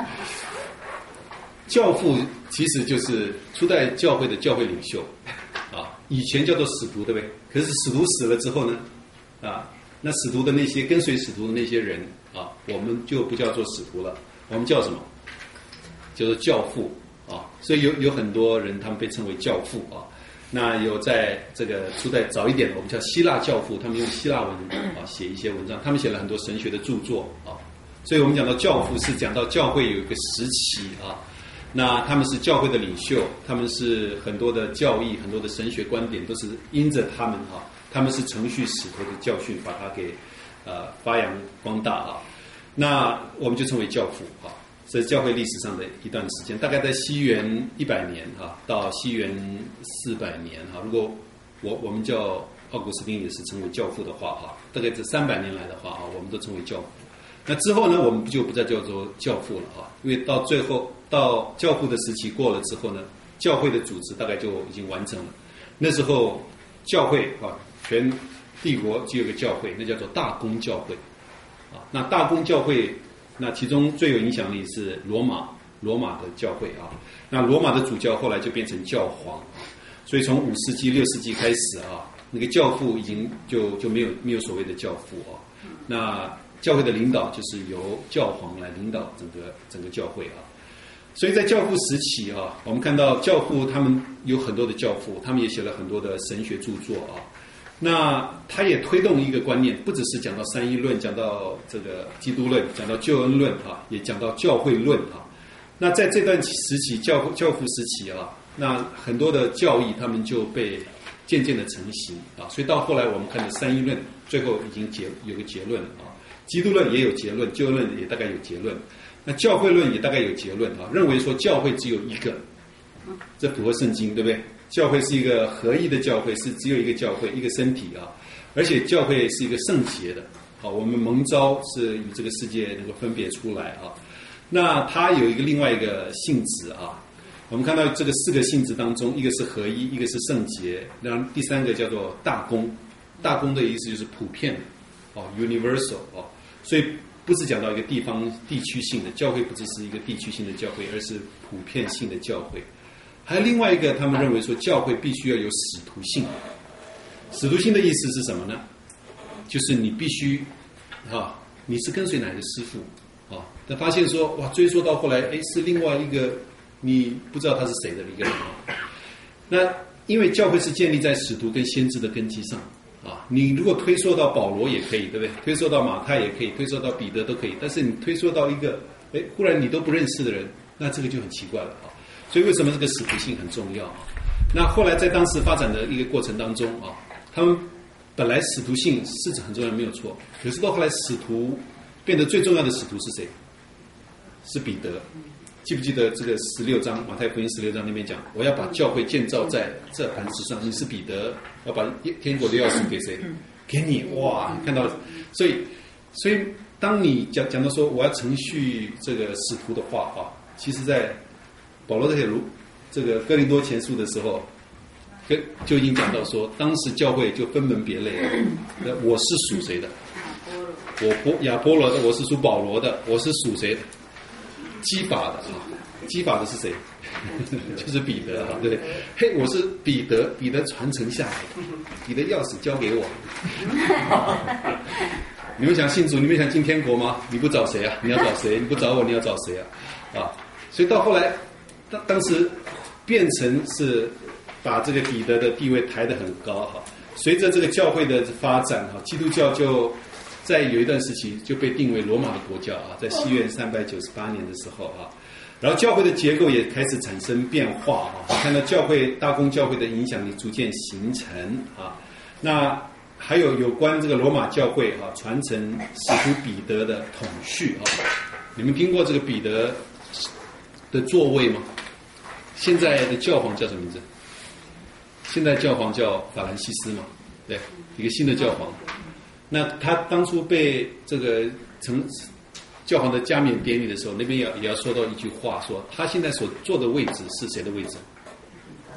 教父其实就是初代教会的教会领袖，啊，以前叫做使徒，对不对？可是使徒死了之后呢，啊，那使徒的那些跟随使徒的那些人啊，我们就不叫做使徒了，我们叫什么？叫做教父啊。所以有有很多人他们被称为教父啊。那有在这个初代早一点的，我们叫希腊教父，他们用希腊文啊写一些文章，他们写了很多神学的著作啊。所以我们讲到教父是讲到教会有一个时期啊。那他们是教会的领袖，他们是很多的教义、很多的神学观点都是因着他们啊，他们是承续使徒的教训，把它给呃发扬光大啊。那我们就称为教父啊。这是教会历史上的一段时间，大概在西元一百年哈，到西元四百年哈。如果我我们叫奥古斯丁也是称为教父的话哈，大概这三百年来的话啊，我们都称为教父。那之后呢，我们就不再叫做教父了啊，因为到最后到教父的时期过了之后呢，教会的组织大概就已经完成了。那时候教会啊，全帝国就有个教会，那叫做大公教会啊。那大公教会。那其中最有影响力是罗马，罗马的教会啊。那罗马的主教后来就变成教皇，所以从五世纪、六世纪开始啊，那个教父已经就就没有没有所谓的教父啊。那教会的领导就是由教皇来领导整个整个教会啊。所以在教父时期啊，我们看到教父他们有很多的教父，他们也写了很多的神学著作啊。那他也推动一个观念，不只是讲到三一论，讲到这个基督论，讲到救恩论啊，也讲到教会论啊。那在这段时期，教教父时期啊，那很多的教义他们就被渐渐的成型啊。所以到后来我们看的三一论，最后已经结有个结论啊。基督论也有结论，救恩论也大概有结论。那教会论也大概有结论啊，认为说教会只有一个，这符合圣经，对不对？教会是一个合一的教会，是只有一个教会，一个身体啊，而且教会是一个圣洁的，好，我们蒙召是与这个世界能够分别出来啊。那它有一个另外一个性质啊，我们看到这个四个性质当中，一个是合一，一个是圣洁，然后第三个叫做大公，大公的意思就是普遍的，哦 ，universal 哦，所以不是讲到一个地方地区性的教会，不只是一个地区性的教会，而是普遍性的教会。还有另外一个，他们认为说教会必须要有使徒性。使徒性的意思是什么呢？就是你必须啊，你是跟随哪个师傅啊？但发现说哇，追溯到后来，哎，是另外一个你不知道他是谁的一个人。那因为教会是建立在使徒跟先知的根基上啊，你如果推溯到保罗也可以，对不对？推溯到马太也可以，推溯到彼得都可以。但是你推溯到一个，哎，忽然你都不认识的人，那这个就很奇怪了啊。所以为什么这个使徒性很重要啊？那后来在当时发展的一个过程当中啊，他们本来使徒性是很重要，没有错。可是到后来使徒变得最重要的使徒是谁？是彼得。记不记得这个十六章马太福音十六章那边讲，我要把教会建造在这磐石上。你是彼得，要把天国的钥匙给谁？给你。哇，你看到了。所以，所以当你讲讲到说我要承续这个使徒的话啊，其实在保罗在写如这个哥林多前书的时候，就已经讲到说，当时教会就分门别类了。那我是属谁的？我波亚波罗的，我是属保罗的，我是属谁的？基法的啊，基法的是谁？就是彼得啊，对不对？嘿，我是彼得，彼得传承下来的，彼得钥匙交给我。你们想信主，你们想进天国吗？你不找谁啊？你要找谁？你不找我，你要找谁啊？啊，所以到后来。当当时变成是把这个彼得的地位抬得很高哈，随着这个教会的发展哈，基督教就在有一段时期就被定为罗马的国教啊，在西元三百九十八年的时候啊，然后教会的结构也开始产生变化啊，看到教会大公教会的影响力逐渐形成啊，那还有有关这个罗马教会啊传承使徒彼得的统序啊，你们听过这个彼得的座位吗？现在的教皇叫什么名字？现在教皇叫法兰西斯嘛，对，一个新的教皇。那他当初被这个成教皇的加冕典礼的时候，那边也也要说到一句话，说他现在所坐的位置是谁的位置？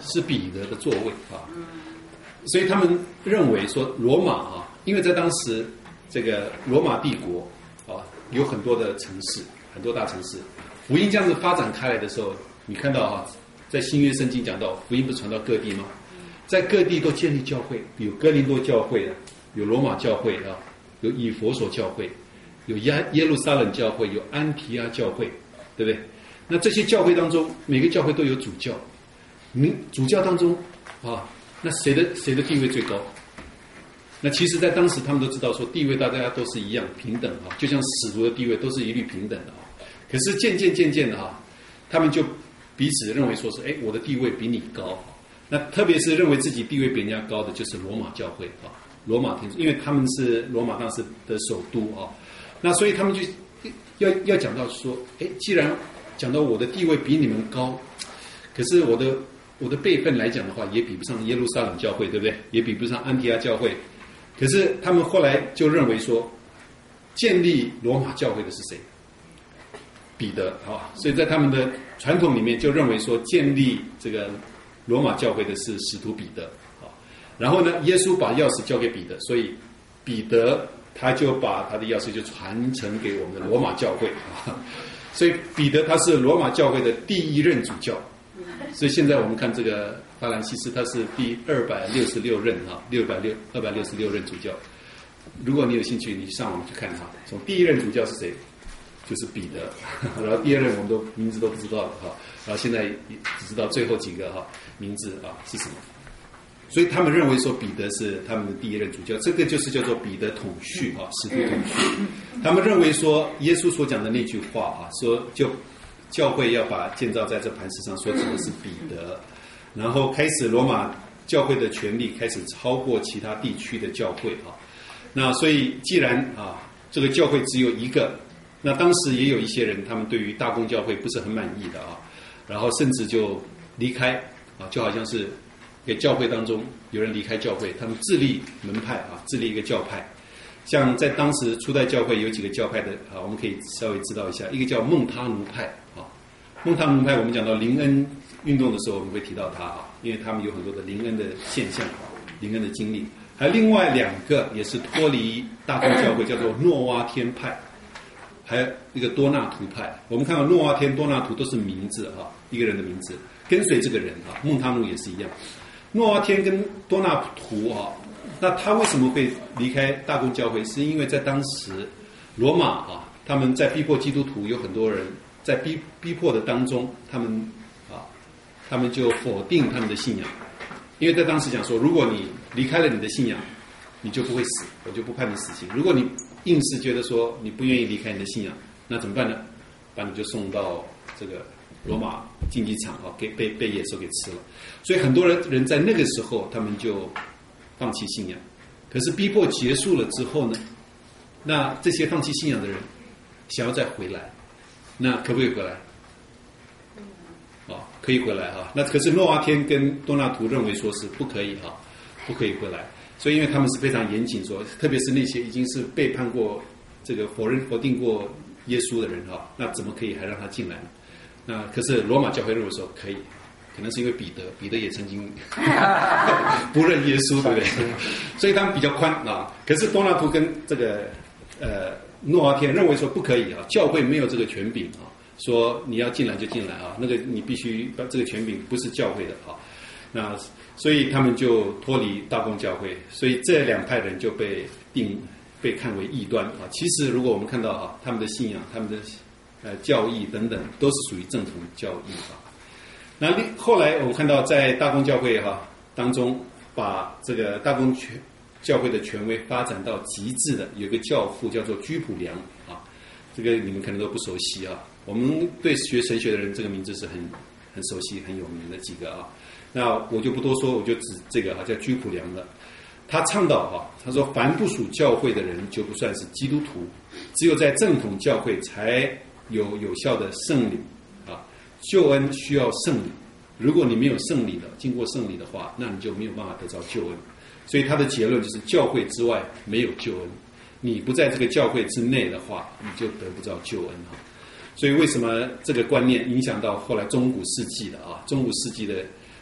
是彼得的座位啊。所以他们认为说罗马啊，因为在当时这个罗马帝国啊有很多的城市，很多大城市，福音这样子发展开来的时候，你看到哈，在新约圣经讲到福音不是传到各地吗？在各地都建立教会，有哥林多教会的，有罗马教会啊，有以弗所教会，有耶耶路撒冷教会，有安提阿教会，对不对？那这些教会当中，每个教会都有主教，你主教当中啊，那谁的谁的地位最高？那其实，在当时他们都知道说，地位大家都是一样平等啊，就像使徒的地位都是一律平等的啊。可是渐渐渐渐的哈，他们就彼此认为说是，哎，我的地位比你高。那特别是认为自己地位比人家高的，就是罗马教会啊，罗马天主，因为他们是罗马当时的首都啊。那所以他们就要要讲到说，哎，既然讲到我的地位比你们高，可是我的我的辈分来讲的话，也比不上耶路撒冷教会，对不对？也比不上安提阿教会。可是他们后来就认为说，建立罗马教会的是谁？彼得啊，所以在他们的传统里面就认为说，建立这个罗马教会的是使徒彼得啊。然后呢，耶稣把钥匙交给彼得，所以彼得他就把他的钥匙就传承给我们的罗马教会啊。所以彼得他是罗马教会的第一任主教。所以现在我们看这个法兰西斯，他是第二百六十六任哈，六百六二百六十六任主教。如果你有兴趣，你上网去看他，从第一任主教是谁，就是彼得，然后第二任我们都名字都不知道了哈，然后现在只知道最后几个哈名字啊是什么。所以他们认为说彼得是他们的第一任主教，这个就是叫做彼得统序哈，使徒统序。他们认为说耶稣所讲的那句话啊，说就。教会要把建造在这磐石上，所指的是彼得，然后开始罗马教会的权力开始超过其他地区的教会啊。那所以既然啊这个教会只有一个，那当时也有一些人他们对于大公教会不是很满意的啊，然后甚至就离开啊，就好像是给教会当中有人离开教会，他们自立门派啊，自立一个教派。像在当时初代教会有几个教派的啊，我们可以稍微知道一下，一个叫孟他奴派啊，孟他奴派我们讲到灵恩运动的时候，我们会提到他啊，因为他们有很多的灵恩的现象啊，灵恩的经历。还有另外两个也是脱离大公教会，叫做诺瓦天派，还有一个多纳图派。我们看到诺瓦天、多纳图都是名字啊，一个人的名字，跟随这个人啊，孟他奴也是一样。诺瓦天跟多纳图啊。那他为什么会离开大公教会？是因为在当时罗马啊，他们在逼迫基督徒，有很多人在逼逼迫的当中，他们啊，他们就否定他们的信仰。因为在当时讲说，如果你离开了你的信仰，你就不会死，我就不判你死刑。如果你硬是觉得说你不愿意离开你的信仰，那怎么办呢？把你就送到这个罗马竞技场啊，给被被野兽给吃了。所以很多人人在那个时候，他们就放弃信仰。可是逼迫结束了之后呢，那这些放弃信仰的人想要再回来，那可不可以回来？哦，可以回来哈。那可是诺瓦天跟多纳图认为说是不可以哈，不可以回来。所以因为他们是非常严谨说，特别是那些已经是背叛过这个否认否定过耶稣的人哈，那怎么可以还让他进来呢？那可是罗马教会认为说可以。可能是因为彼得，彼得也曾经不认耶稣，对不对？所以他们比较宽啊。可是多纳图跟这个呃诺瓦天认为说不可以啊，教会没有这个权柄啊，说你要进来就进来啊，那个你必须这个权柄不是教会的啊。那所以他们就脱离大公教会，所以这两派人就被定被看为异端啊。其实如果我们看到啊，他们的信仰、他们的呃教义等等，都是属于正统教义啊。那后来我们看到，在大公教会哈、啊、当中，把这个大公教会的权威发展到极致的，有一个教父叫做居普良啊，这个你们可能都不熟悉啊。我们对学神学的人，这个名字是很很熟悉、很有名的几个啊。那我就不多说，我就指这个啊，叫居普良的。他倡导哈、啊，他说凡不属教会的人就不算是基督徒，只有在正统教会才有有效的圣礼。救恩需要圣礼，如果你没有圣礼的，经过圣礼的话，那你就没有办法得到救恩。所以他的结论就是，教会之外没有救恩，你不在这个教会之内的话，你就得不到救恩哈。所以为什么这个观念影响到后来中古世纪的啊？中古世纪的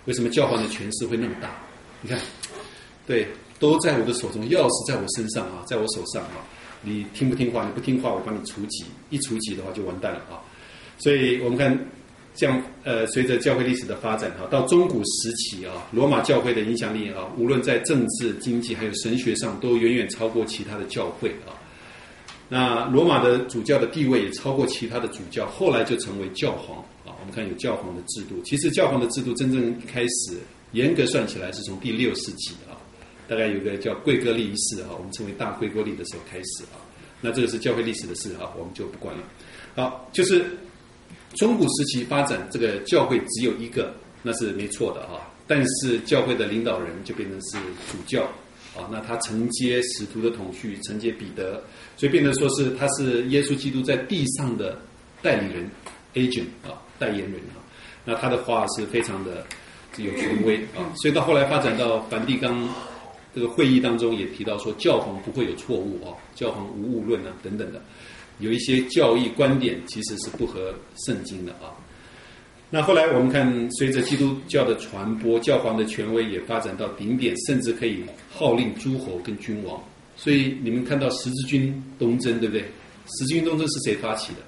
为什么教皇的权势会那么大？你看，对，都在我的手中，钥匙在我身上啊，在我手上啊。你听不听话？你不听话，我帮你除籍。一除籍的话就完蛋了啊！所以我们看，这样呃，随着教会历史的发展哈，到中古时期啊，罗马教会的影响力啊，无论在政治、经济还有神学上，都远远超过其他的教会啊。那罗马的主教的地位也超过其他的主教，后来就成为教皇啊。我们看有教皇的制度，其实教皇的制度真正开始严格算起来是从第六世纪啊。大概有个叫贵哥历一世哈，我们称为大贵哥历的时候开始啊，那这个是教会历史的事啊，我们就不管了。好，就是中古时期发展这个教会只有一个，那是没错的啊，但是教会的领导人就变成是主教啊，那他承接使徒的统绪，承接彼得，所以变成说是他是耶稣基督在地上的代理人 agent 啊，代言人啊，那他的话是非常的有权威啊，所以到后来发展到梵蒂冈。这个会议当中也提到说，教皇不会有错误哦，教皇无误论啊等等的，有一些教义观点其实是不合圣经的啊。那后来我们看，随着基督教的传播，教皇的权威也发展到顶点，甚至可以号令诸侯跟君王。所以你们看到十字军东征，对不对？十字军东征是谁发起的？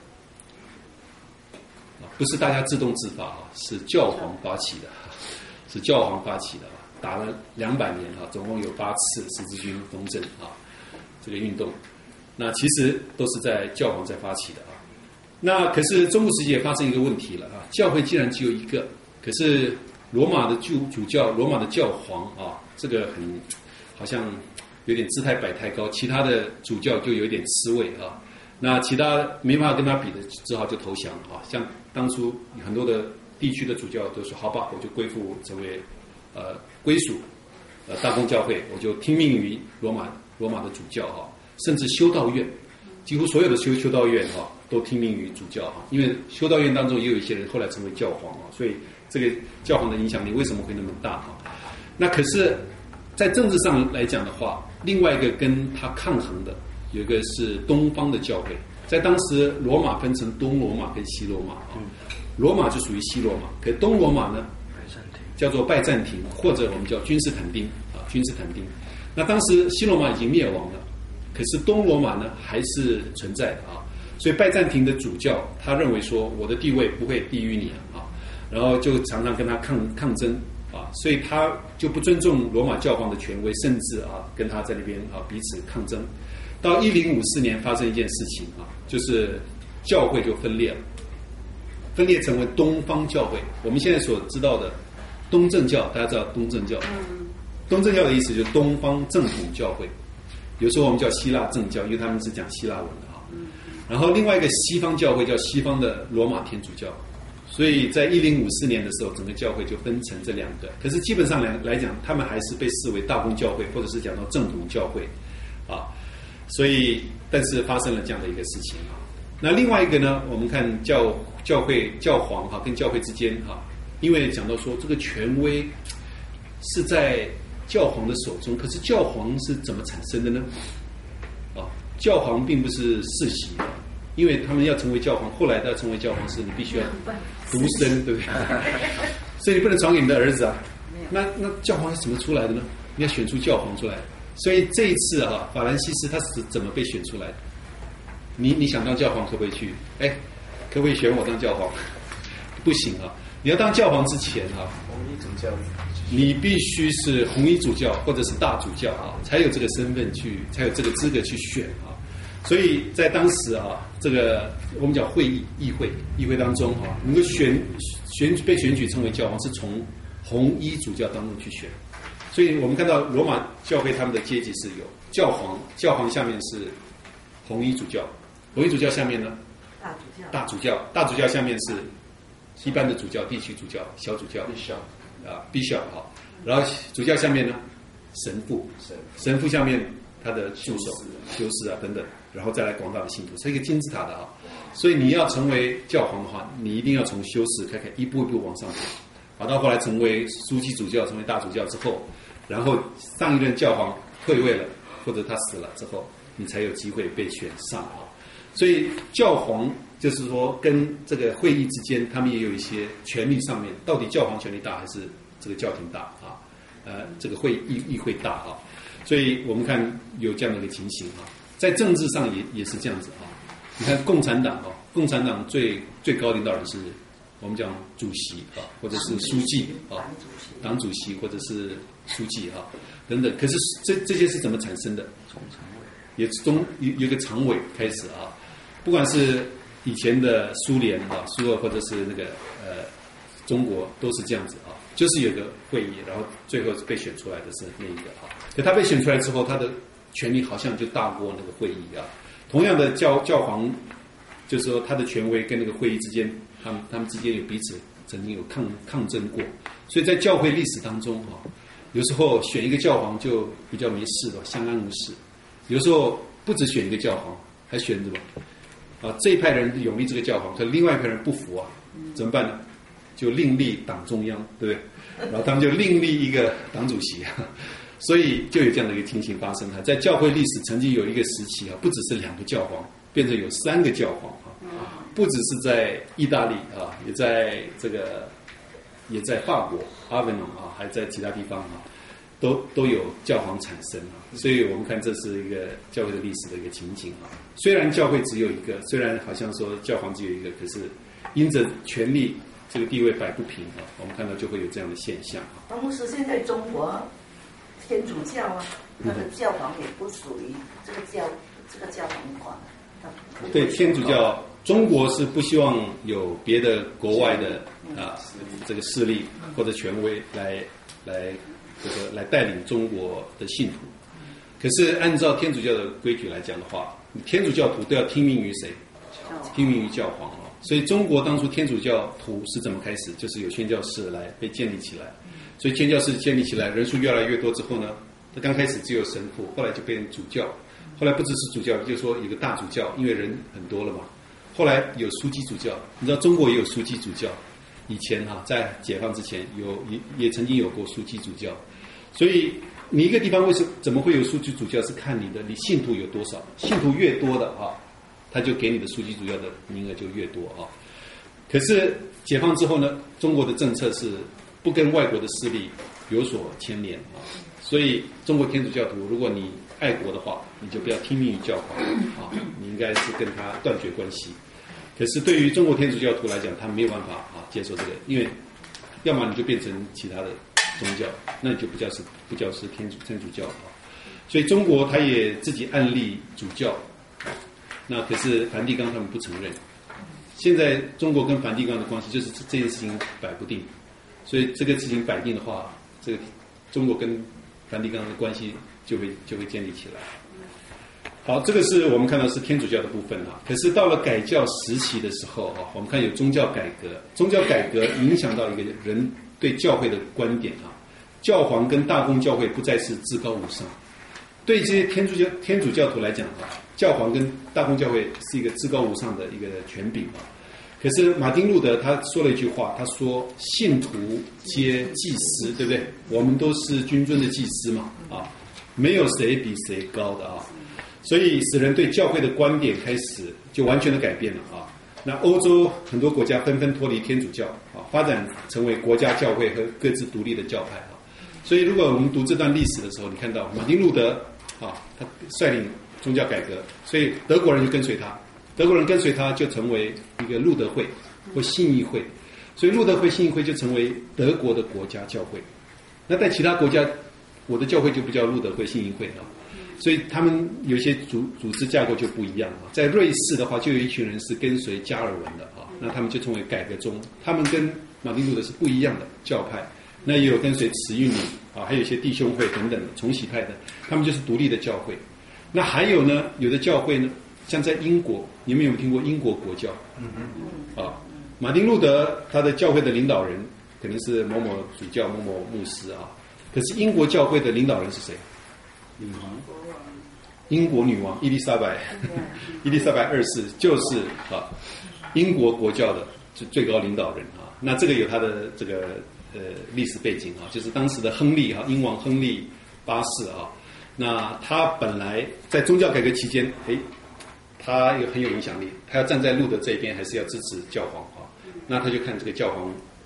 不是大家自动自发啊，是教皇发起的，是教皇发起的。打了两百年啊，总共有八次十字军东征啊，这个运动，那其实都是在教皇在发起的啊。那可是中古时期也发生一个问题了啊，教会既然只有一个，可是罗马的主主教、罗马的教皇啊，这个很好像有点姿态摆太高，其他的主教就有点吃味啊。那其他没办法跟他比的，只好就投降啊。像当初很多的地区的主教都说：“好吧，我就归附成为。”呃，归属呃大公教会，我就听命于罗马罗马的主教哈，甚至修道院，几乎所有的修修道院哈都听命于主教哈，因为修道院当中也有一些人后来成为教皇啊，所以这个教皇的影响力为什么会那么大哈？那可是，在政治上来讲的话，另外一个跟他抗衡的有一个是东方的教会，在当时罗马分成东罗马跟西罗马啊，罗马就属于西罗马，可东罗马呢？叫做拜占庭，或者我们叫君士坦丁啊，君士坦丁。那当时西罗马已经灭亡了，可是东罗马呢还是存在的啊。所以拜占庭的主教他认为说，我的地位不会低于你啊，然后就常常跟他抗抗争啊，所以他就不尊重罗马教皇的权威，甚至啊跟他在那边啊彼此抗争。到一零五四年发生一件事情啊，就是教会就分裂了，分裂成为东方教会。我们现在所知道的。东正教，大家知道东正教，东正教的意思就是东方正统教会，有时候我们叫希腊正教，因为他们是讲希腊文的啊。然后另外一个西方教会叫西方的罗马天主教，所以在一零五四年的时候，整个教会就分成这两个。可是基本上来来讲，他们还是被视为大公教会，或者是讲到正统教会啊。所以，但是发生了这样的一个事情啊。那另外一个呢，我们看教教会教皇哈、啊、跟教会之间哈、啊。因为讲到说这个权威是在教皇的手中，可是教皇是怎么产生的呢？啊，教皇并不是世袭的，因为他们要成为教皇，后来要成为教皇是你必须要独生，对不对？所以你不能传给你的儿子啊。那那教皇是怎么出来的呢？你要选出教皇出来。所以这一次啊，法兰西斯他是怎么被选出来的？你你想当教皇可不可以去？哎，可不可以选我当教皇？不行啊。你要当教皇之前啊， 红衣主教， 你必须是红衣主教或者是大主教啊，才有这个身份去，才有这个资格去选啊。所以在当时啊，这个我们讲会议、议会、议会当中啊，能够选选被选举成为教皇，是从红衣主教当中去选。所以我们看到罗马教会他们的阶级是有教皇，教皇下面是红衣主教，红衣主教下面呢， 大主教， 大主教，大主教下面是。一般的主教、地区主教、小主教、啊 bishop 哈，然后主教下面呢，神父，神父下面他的助手、修士啊等等，然后再来广大的信徒，是一个金字塔的啊。所以你要成为教皇的话，你一定要从修士开始一步一步往上走，好到后来成为枢机主教、成为大主教之后，然后上一任教皇退位了或者他死了之后，你才有机会被选上啊。所以教皇。就是说，跟这个会议之间，他们也有一些权力上面，到底教皇权力大还是这个教廷大啊，呃，这个会议议会大啊，所以我们看有这样的一个情形啊，在政治上也也是这样子啊。你看共产党啊，共产党最最高领导人是我们讲主席啊，或者是书记啊，党主席或者是书记啊等等。可是这这些是怎么产生的？从常委也从有有一个常委开始啊，不管是以前的苏联啊，苏俄或者是那个呃中国都是这样子啊，就是有个会议，然后最后被选出来的是那一个啊。可他被选出来之后，他的权力好像就大过那个会议啊。同样的教教皇，就是说他的权威跟那个会议之间，他们他们之间有彼此曾经有抗抗争过，所以在教会历史当中啊，有时候选一个教皇就比较没事了，相安无事。有时候不止选一个教皇，还选什么？啊，这一派人拥立这个教皇，可另外一派人不服啊，怎么办呢？就另立党中央，对不对？然后他们就另立一个党主席，所以就有这样的一个情形发生啊。在教会历史曾经有一个时期啊，不只是两个教皇，变成有三个教皇啊，不只是在意大利啊，也在这个也在法国阿维农啊，还在其他地方啊。都都有教皇产生啊，所以我们看这是一个教会的历史的一个情景啊。虽然教会只有一个，虽然好像说教皇只有一个，可是因着权力这个地位摆不平啊，我们看到就会有这样的现象啊。 那牧师，现在中国天主教啊，他的教皇也不属于这个教这个教皇管。 对，天主教，中国是不希望有别的国外的啊这个势力或者权威来来。这个来带领中国的信徒，可是按照天主教的规矩来讲的话，天主教徒都要听命于谁？听命于教皇啊。所以中国当初天主教徒是怎么开始？就是有宣教士来被建立起来，所以宣教士建立起来，人数越来越多之后呢，他刚开始只有神父，后来就变成主教，后来不只是主教，就是说有个大主教，因为人很多了嘛。后来有枢机主教，你知道中国也有枢机主教。以前哈、啊，在解放之前有也也曾经有过枢机主教，所以你一个地方为什么怎么会有枢机主教？是看你的你信徒有多少，信徒越多的啊，他就给你的枢机主教的名额就越多啊。可是解放之后呢，中国的政策是不跟外国的势力有所牵连啊，所以中国天主教徒，如果你爱国的话，你就不要听命于教皇啊，你应该是跟他断绝关系。可是对于中国天主教徒来讲，他没有办法啊接受这个，因为要么你就变成其他的宗教，那你就不叫是不叫是天主天主教啊。所以中国他也自己暗立主教，那可是梵蒂冈他们不承认。现在中国跟梵蒂冈的关系就是这件事情摆不定，所以这个事情摆定的话，这个中国跟梵蒂冈的关系就会就会建立起来。好，这个是我们看到是天主教的部分啊。可是到了改教时期的时候啊，我们看有宗教改革，宗教改革影响到一个人对教会的观点啊。教皇跟大公教会不再是至高无上，对这些天主教天主教徒来讲啊，教皇跟大公教会是一个至高无上的一个权柄啊。可是马丁路德他说了一句话，他说信徒皆祭司，对不对？我们都是君尊的祭司嘛啊，没有谁比谁高的啊。所以使人对教会的观点开始就完全的改变了啊。那欧洲很多国家纷纷脱离天主教啊，发展成为国家教会和各自独立的教派啊。所以如果我们读这段历史的时候，你看到马丁路德啊，他率领宗教改革，所以德国人就跟随他，德国人跟随他就成为一个路德会或信义会，所以路德会信义会就成为德国的国家教会。那在其他国家，我的教会就不叫路德会信义会啊。所以他们有些组组织架构就不一样啊。在瑞士的话，就有一群人是跟随加尔文的啊，那他们就称为改革宗，他们跟马丁路德是不一样的教派。那也有跟随慈运理啊，还有一些弟兄会等等的重洗派的，他们就是独立的教会。那还有呢，有的教会呢，像在英国，你们有没有听过英国国教？嗯嗯。啊，马丁路德他的教会的领导人可能是某某主教、某某牧师啊，可是英国教会的领导人是谁？女王。英国女王伊丽莎白，伊丽莎白二世就是啊，英国国教的最高领导人啊。那这个有他的这个呃历史背景啊，就是当时的亨利啊，英王亨利八世啊。那他本来在宗教改革期间，哎，他有很有影响力，他要站在路德这一边，还是要支持教皇啊？那他就看这个教皇，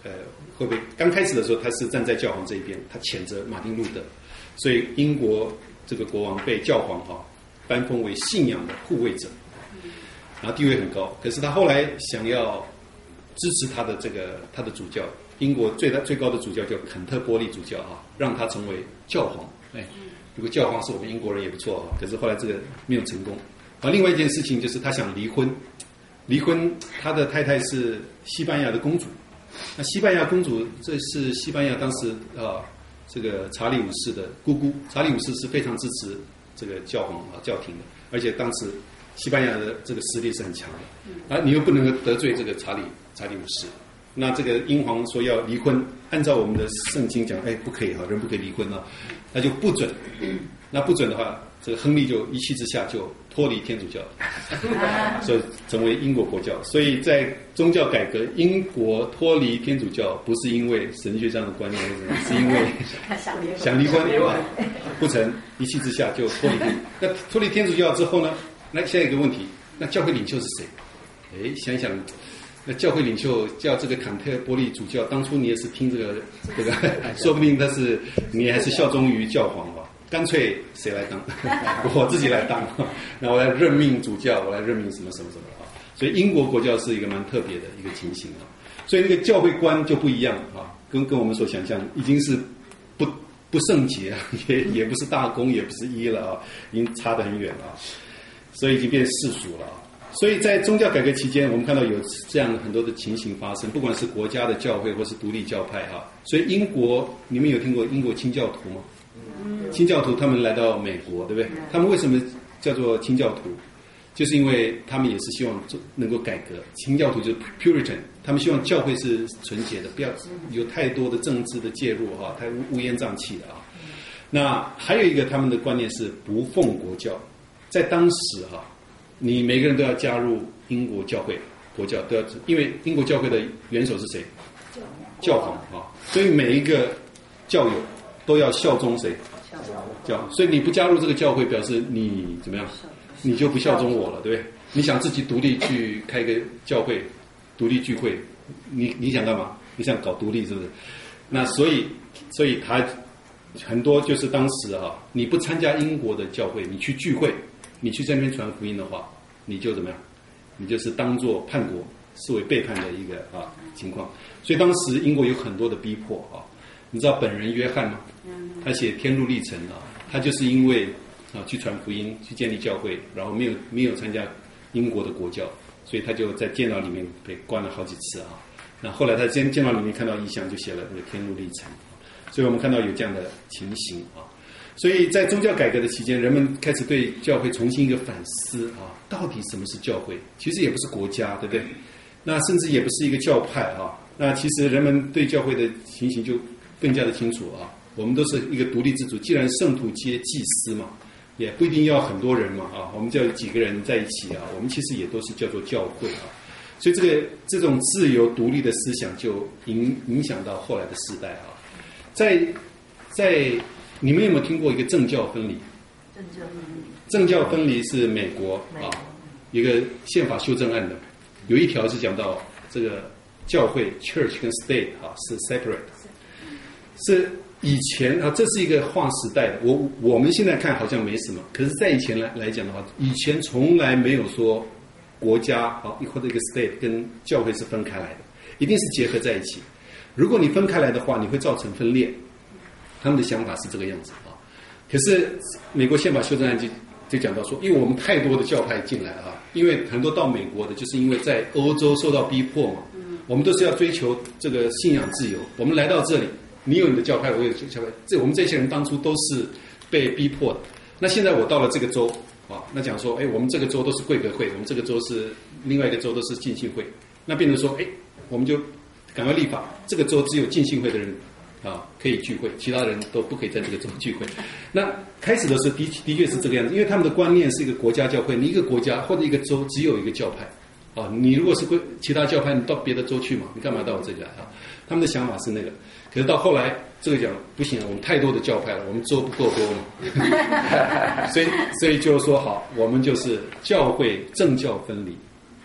呃会不会刚开始的时候他是站在教皇这一边，他谴责马丁路德，所以英国这个国王被教皇哈、哦、颁封为信仰的护卫者，然后地位很高。可是他后来想要支持他的这个他的主教，英国最大最高的主教叫肯特波利主教啊，让他成为教皇。哎，如果教皇是我们英国人也不错啊，可是后来这个没有成功。啊，另外一件事情就是他想离婚，离婚，他的太太是西班牙的公主。那西班牙公主，这是西班牙当时啊，这个查理五世的姑姑。查理五世是非常支持这个教皇啊教廷的，而且当时西班牙的这个实力是很强的。啊，你又不能够得罪这个查理查理五世。那这个英皇说要离婚，按照我们的圣经讲，哎，不可以哈，人不可以离婚啊，那就不准。那不准的话，这个亨利就一气之下就脱离天主教，所以成为英国国教。所以在宗教改革，英国脱离天主教不是因为神学上的观念，是因为想离婚，不成，一气之下就脱离。那脱离天主教之后呢？那现在一个问题，那教会领袖是谁？哎，想一想。那教会领袖叫这个坎特波利主教，当初你也是听这个这个，说不定他是你还是效忠于教皇吧？干脆谁来当？我自己来当，那我来任命主教，我来任命什么什么什么啊？所以英国国教是一个蛮特别的一个情形啊。所以那个教会观就不一样啊，跟跟我们所想象已经是不不圣洁，也也不是大公，也不是一了啊，已经差得很远了，所以已经变世俗了啊。所以在宗教改革期间，我们看到有这样很多的情形发生，不管是国家的教会或是独立教派哈。所以英国，你们有听过英国清教徒吗？清教徒他们来到美国，对不对？他们为什么叫做清教徒？就是因为他们也是希望能够改革。清教徒就是 Puritan， 他们希望教会是纯洁的，不要有太多的政治的介入哈，太乌烟瘴气的啊。那还有一个他们的观念是不奉国教，在当时哈。你每个人都要加入英国教会，国教都要，因为英国教会的元首是谁？教皇啊，所以每一个教友都要效忠谁？教。所以你不加入这个教会，表示你怎么样？你就不效忠我了，对不对？你想自己独立去开一个教会，独立聚会，你你想干嘛？你想搞独立是不是？那所以，所以他很多就是当时啊，你不参加英国的教会，你去聚会。你去在那边传福音的话，你就怎么样？你就是当作叛国，视为背叛的一个啊情况。所以当时英国有很多的逼迫啊。你知道本人约翰吗？他写《天路历程》啊，他就是因为啊去传福音、去建立教会，然后没有没有参加英国的国教，所以他就在监牢里面被关了好几次啊。那后来他在监牢里面看到异象，就写了那个《天路历程》。所以我们看到有这样的情形啊。所以在宗教改革的期间，人们开始对教会重新一个反思啊，到底什么是教会？其实也不是国家，对不对？那甚至也不是一个教派啊。那其实人们对教会的情形就更加的清楚啊。我们都是一个独立自主，既然圣徒皆祭司嘛，也不一定要很多人嘛啊，我们就有几个人在一起啊，我们其实也都是叫做教会啊。所以这个这种自由独立的思想就影影响到后来的时代啊，在在。你们有没有听过一个政教分离？ 政教分离， 政教分离是美国啊一个宪法修正案的，有一条是讲到这个教会 church 跟 state 啊是 separate， 是以前啊这是一个划时代的。我我们现在看好像没什么，可是在以前来来讲的话，以前从来没有说国家啊或者一个 state 跟教会是分开来的，一定是结合在一起。如果你分开来的话，你会造成分裂。他们的想法是这个样子啊，可是美国宪法修正案就就讲到说，因为我们太多的教派进来啊，因为很多到美国的，就是因为在欧洲受到逼迫嘛，我们都是要追求这个信仰自由。我们来到这里，你有你的教派，我有教派，这我们这些人当初都是被逼迫的。那现在我到了这个州啊，那讲说，哎，我们这个州都是贵格会，我们这个州是另外一个州都是浸信会，那变成说，哎，我们就赶快立法，这个州只有浸信会的人。啊，可以聚会，其他人都不可以在这个州聚会。那开始的时候的的确是这个样子，因为他们的观念是一个国家教会，你一个国家或者一个州只有一个教派。啊，你如果是其他教派，你到别的州去嘛，你干嘛到我这里来啊？他们的想法是那个，可是到后来这个讲不行，我们太多的教派了，我们州不够多嘛，所以所以就说好，我们就是教会政教分离。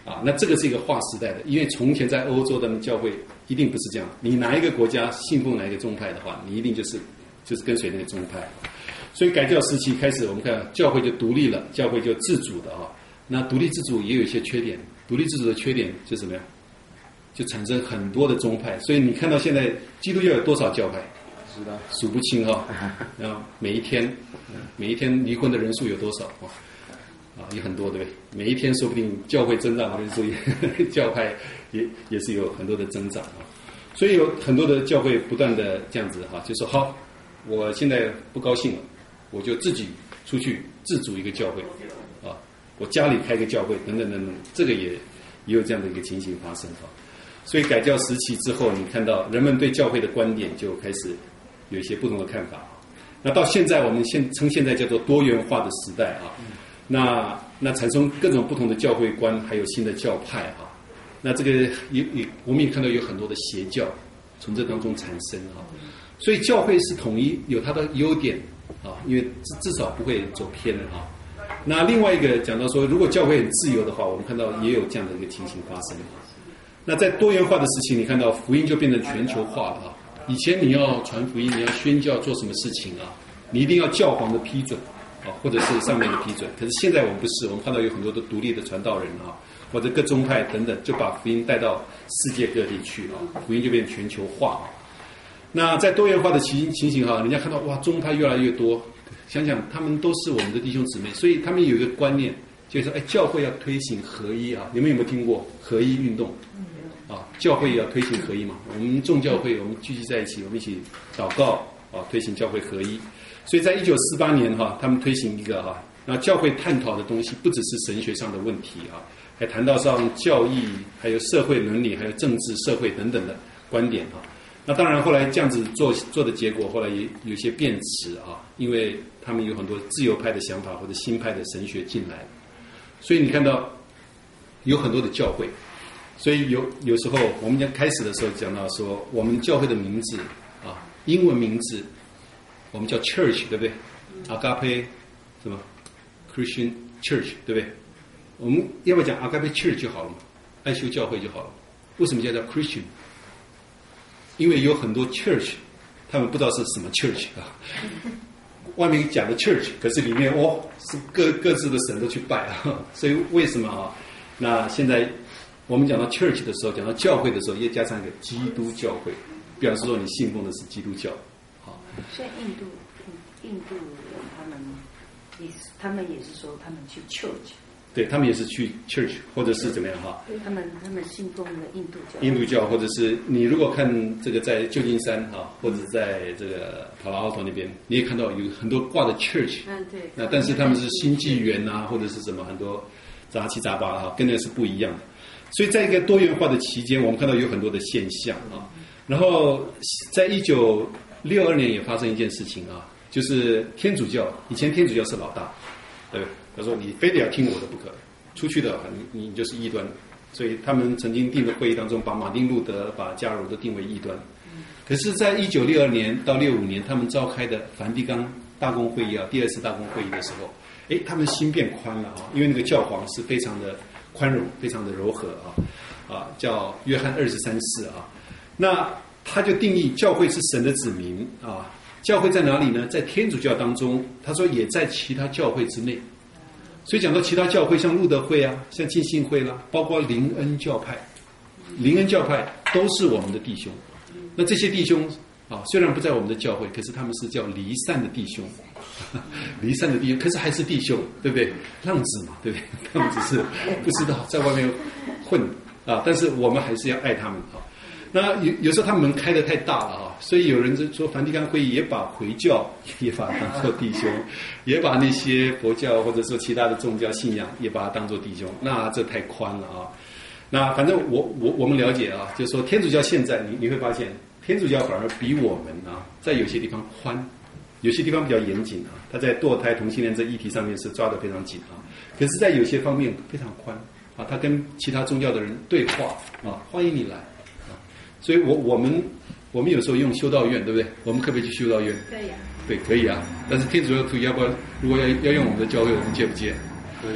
啊，那这个是一个划时代的，因为从前在欧洲的教会一定不是这样，你哪一个国家信奉哪一个宗派的话，你一定就是就是跟随那个宗派。所以改教时期开始，我们看教会就独立了，教会就自主的啊。那独立自主也有一些缺点，独立自主的缺点就是什么呀？就产生很多的宗派。所以你看到现在基督教有多少教派？ 是的， 数不清哈、哦。然后每一天，每一天离婚的人数有多少啊？啊，有很多对不对？每一天说不定教会增长的人数也，教派也也是有很多的增长啊。所以有很多的教会不断的这样子哈、啊，就说好，我现在不高兴了，我就自己出去自主一个教会啊，我家里开个教会等等等等，这个也也有这样的一个情形发生啊。所以改教时期之后，你看到人们对教会的观点就开始有一些不同的看法。那到现在，我们现称现在叫做多元化的时代啊。那那产生各种不同的教会观，还有新的教派啊。那这个也也我们也看到有很多的邪教从这当中产生啊。所以教会是统一，有它的优点啊，因为至至少不会走偏啊。那另外一个讲到说，如果教会很自由的话，我们看到也有这样的一个情形发生。那在多元化的时期，你看到福音就变成全球化了啊。以前你要传福音，你要宣教做什么事情啊，你一定要教皇的批准啊，或者是上面的批准。可是现在我们不是，我们看到有很多的独立的传道人啊，或者各宗派等等，就把福音带到世界各地去啊，福音就变全球化啊。那在多元化的情情形哈，人家看到哇，宗派越来越多，想想他们都是我们的弟兄姊妹，所以他们有一个观念，就是说，哎，教会要推行合一啊。你们有没有听过合一运动？啊，教会要推行合一嘛。我们众教会，我们聚集在一起，我们一起祷告啊，推行教会合一。所以在一九四八年哈、啊，他们推行一个哈、啊，那教会探讨的东西不只是神学上的问题啊，还谈到上教义，还有社会伦理，还有政治、社会等等的观点啊。那当然，后来这样子做做的结果，后来也有些变质啊，因为他们有很多自由派的想法或者新派的神学进来，所以你看到有很多的教会，所以有有时候我们讲开始的时候讲到说，我们教会的名字啊，英文名字我们叫 church， 对不对？阿嘎佩什么 Christian Church， 对不对？我们要不要讲阿嘎佩 Church 就好了嘛？爱修教会就好了。为什么叫叫 Christian？因为有很多 church， 他们不知道是什么 church 啊。外面讲的 church， 可是里面哦是各各自的神都去拜啊。所以为什么啊？那现在我们讲到 church 的时候，讲到教会的时候，也加上一个基督教会，表示说你信奉的是基督教。好， 所以印度印度人他们也是，他们也是说他们去 church。 对，他们也是去 church 或者是怎么样哈？ 他们他们信奉的印度教。 印度教，或者是你如果看这个在旧金山哈，或者在这个帕拉奥托那边，你也看到有很多挂的 church。 嗯，对。 那但是他们是新纪元啊，或者是什么很多杂七杂八哈，跟那个是不一样的。所以在一个多元化的期间，我们看到有很多的现象啊。然后在一九六二年也发生一件事情啊，就是天主教，以前天主教是老大，对不对？他说：“你非得要听我的不可，出去的你你就是异端。”所以他们曾经定的会议当中，把马丁路德、把加尔文都定为异端。可是，在一九六二年到六五年，他们召开的梵蒂冈大公会议啊，第二次大公会议的时候，哎，他们心变宽了啊，因为那个教皇是非常的宽容、非常的柔和啊，啊，叫约翰二十三世啊。那他就定义教会是神的子民啊，教会在哪里呢？在天主教当中，他说也在其他教会之内。所以讲到其他教会，像路德会啊，像浸信会啦，包括灵恩教派，灵恩教派都是我们的弟兄。那这些弟兄啊，虽然不在我们的教会，可是他们是叫离散的弟兄，离散的弟兄，可是还是弟兄，对不对？浪子嘛，对不对？他们只是不知道在外面混啊，但是我们还是要爱他们啊。那有有时候他们门开得太大了啊，所以有人就说梵蒂冈会议也把回教也把它当作弟兄，也把那些佛教或者说其他的宗教信仰也把它当作弟兄，那这太宽了啊。那反正我我我们了解啊，就是说天主教现在你你会发现，天主教反而比我们啊在有些地方宽，有些地方比较严谨啊，他在堕胎同性恋这议题上面是抓得非常紧啊，可是在有些方面非常宽啊，他跟其他宗教的人对话啊，欢迎你来。所以我我们我们有时候用修道院，对不对？我们可不可以去修道院？ 可以啊。 对，可以啊。但是天主教徒要不要？如果要要用我们的教会，我们接不接？ 可以啊。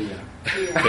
可以。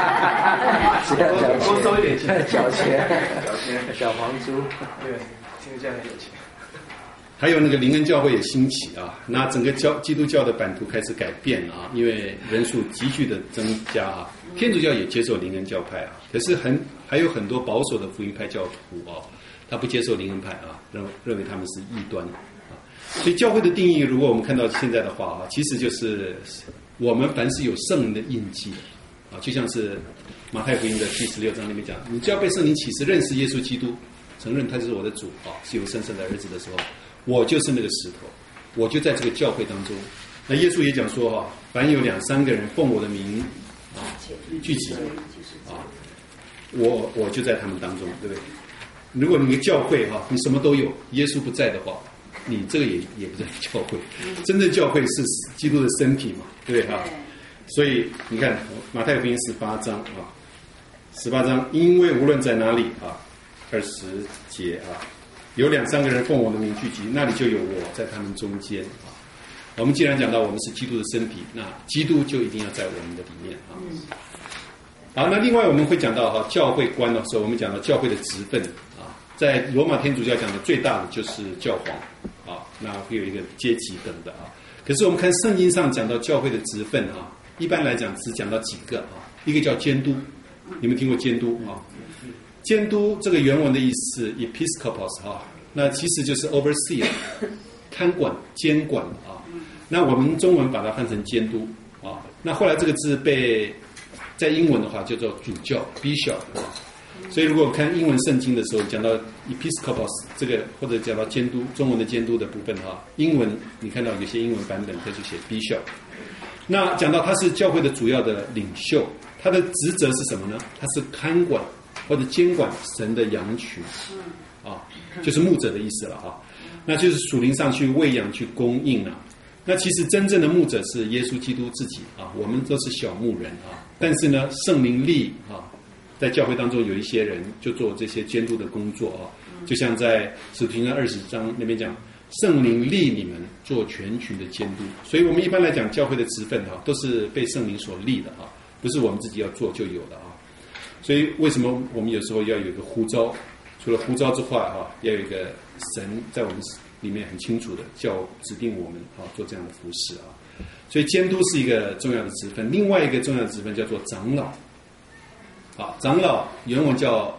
多收一点钱， 小钱， 小钱， 小房租。 对，听着这样很有钱。 还有那个灵恩教会也兴起啊，那整个教基督教的版图开始改变啊，因为人数急剧的增加啊。天主教也接受灵恩教派啊，可是很还有很多保守的福音派教徒啊，他不接受灵恩派啊，认认为他们是异端啊。所以教会的定义，如果我们看到现在的话啊，其实就是我们凡是有圣灵的印记啊，就像是马太福音的第十六章里面讲，你只要被圣灵启示，认识耶稣基督，承认他就是我的主啊，是有圣神的儿子的时候，我就是那个石头，我就在这个教会当中。那耶稣也讲说哈，凡有两三个人奉我的名啊聚集啊，我我就在他们当中，对不对？如果你的教会哈，你什么都有，耶稣不在的话，你这个也也不在教会。真正教会是基督的身体嘛，对不对哈？所以你看马太福音十八章啊，十八章，因为无论在哪里啊，二十节啊，有两三个人奉我的名聚集，那里就有我在他们中间啊。我们既然讲到我们是基督的身体，那基督就一定要在我们的里面啊。好，那另外我们会讲到哈，教会观的时候，我们讲到教会的职分啊，在罗马天主教讲的最大的就是教皇啊，那会有一个阶级等的啊。可是我们看圣经上讲到教会的职分啊，一般来讲只讲到几个啊，一个叫监督，你们听过监督啊？监督这个原文的意思 episcopos 啊，那其实就是 overseer 看管监管啊。那我们中文把它翻成监督啊，那后来这个字被在英文的话叫做主教 bishop 啊，所以如果看英文圣经的时候讲到 episcopos 这个或者讲到监督，中文的监督的部分哈，英文你看到有些英文版本它就写 bishop。那讲到他是教会的主要的领袖，他的职责是什么呢？他是看管或者监管神的羊群啊，就是牧者的意思了啊，那就是属灵上去喂养去供应啊。那其实真正的牧者是耶稣基督自己啊，我们都是小牧人啊。但是呢，圣灵力啊，在教会当中有一些人就做这些监督的工作啊，就像在使徒行传二十章那边讲，圣灵立你们做全群的监督。所以我们一般来讲，教会的职分啊，都是被圣灵所立的啊，不是我们自己要做就有的啊。所以为什么我们有时候要有一个呼召？除了呼召之外啊，要有一个神在我们里面很清楚的叫指定我们啊做这样的服事啊。所以监督是一个重要的职分，另外一个重要的职分叫做长老。啊，长老原文叫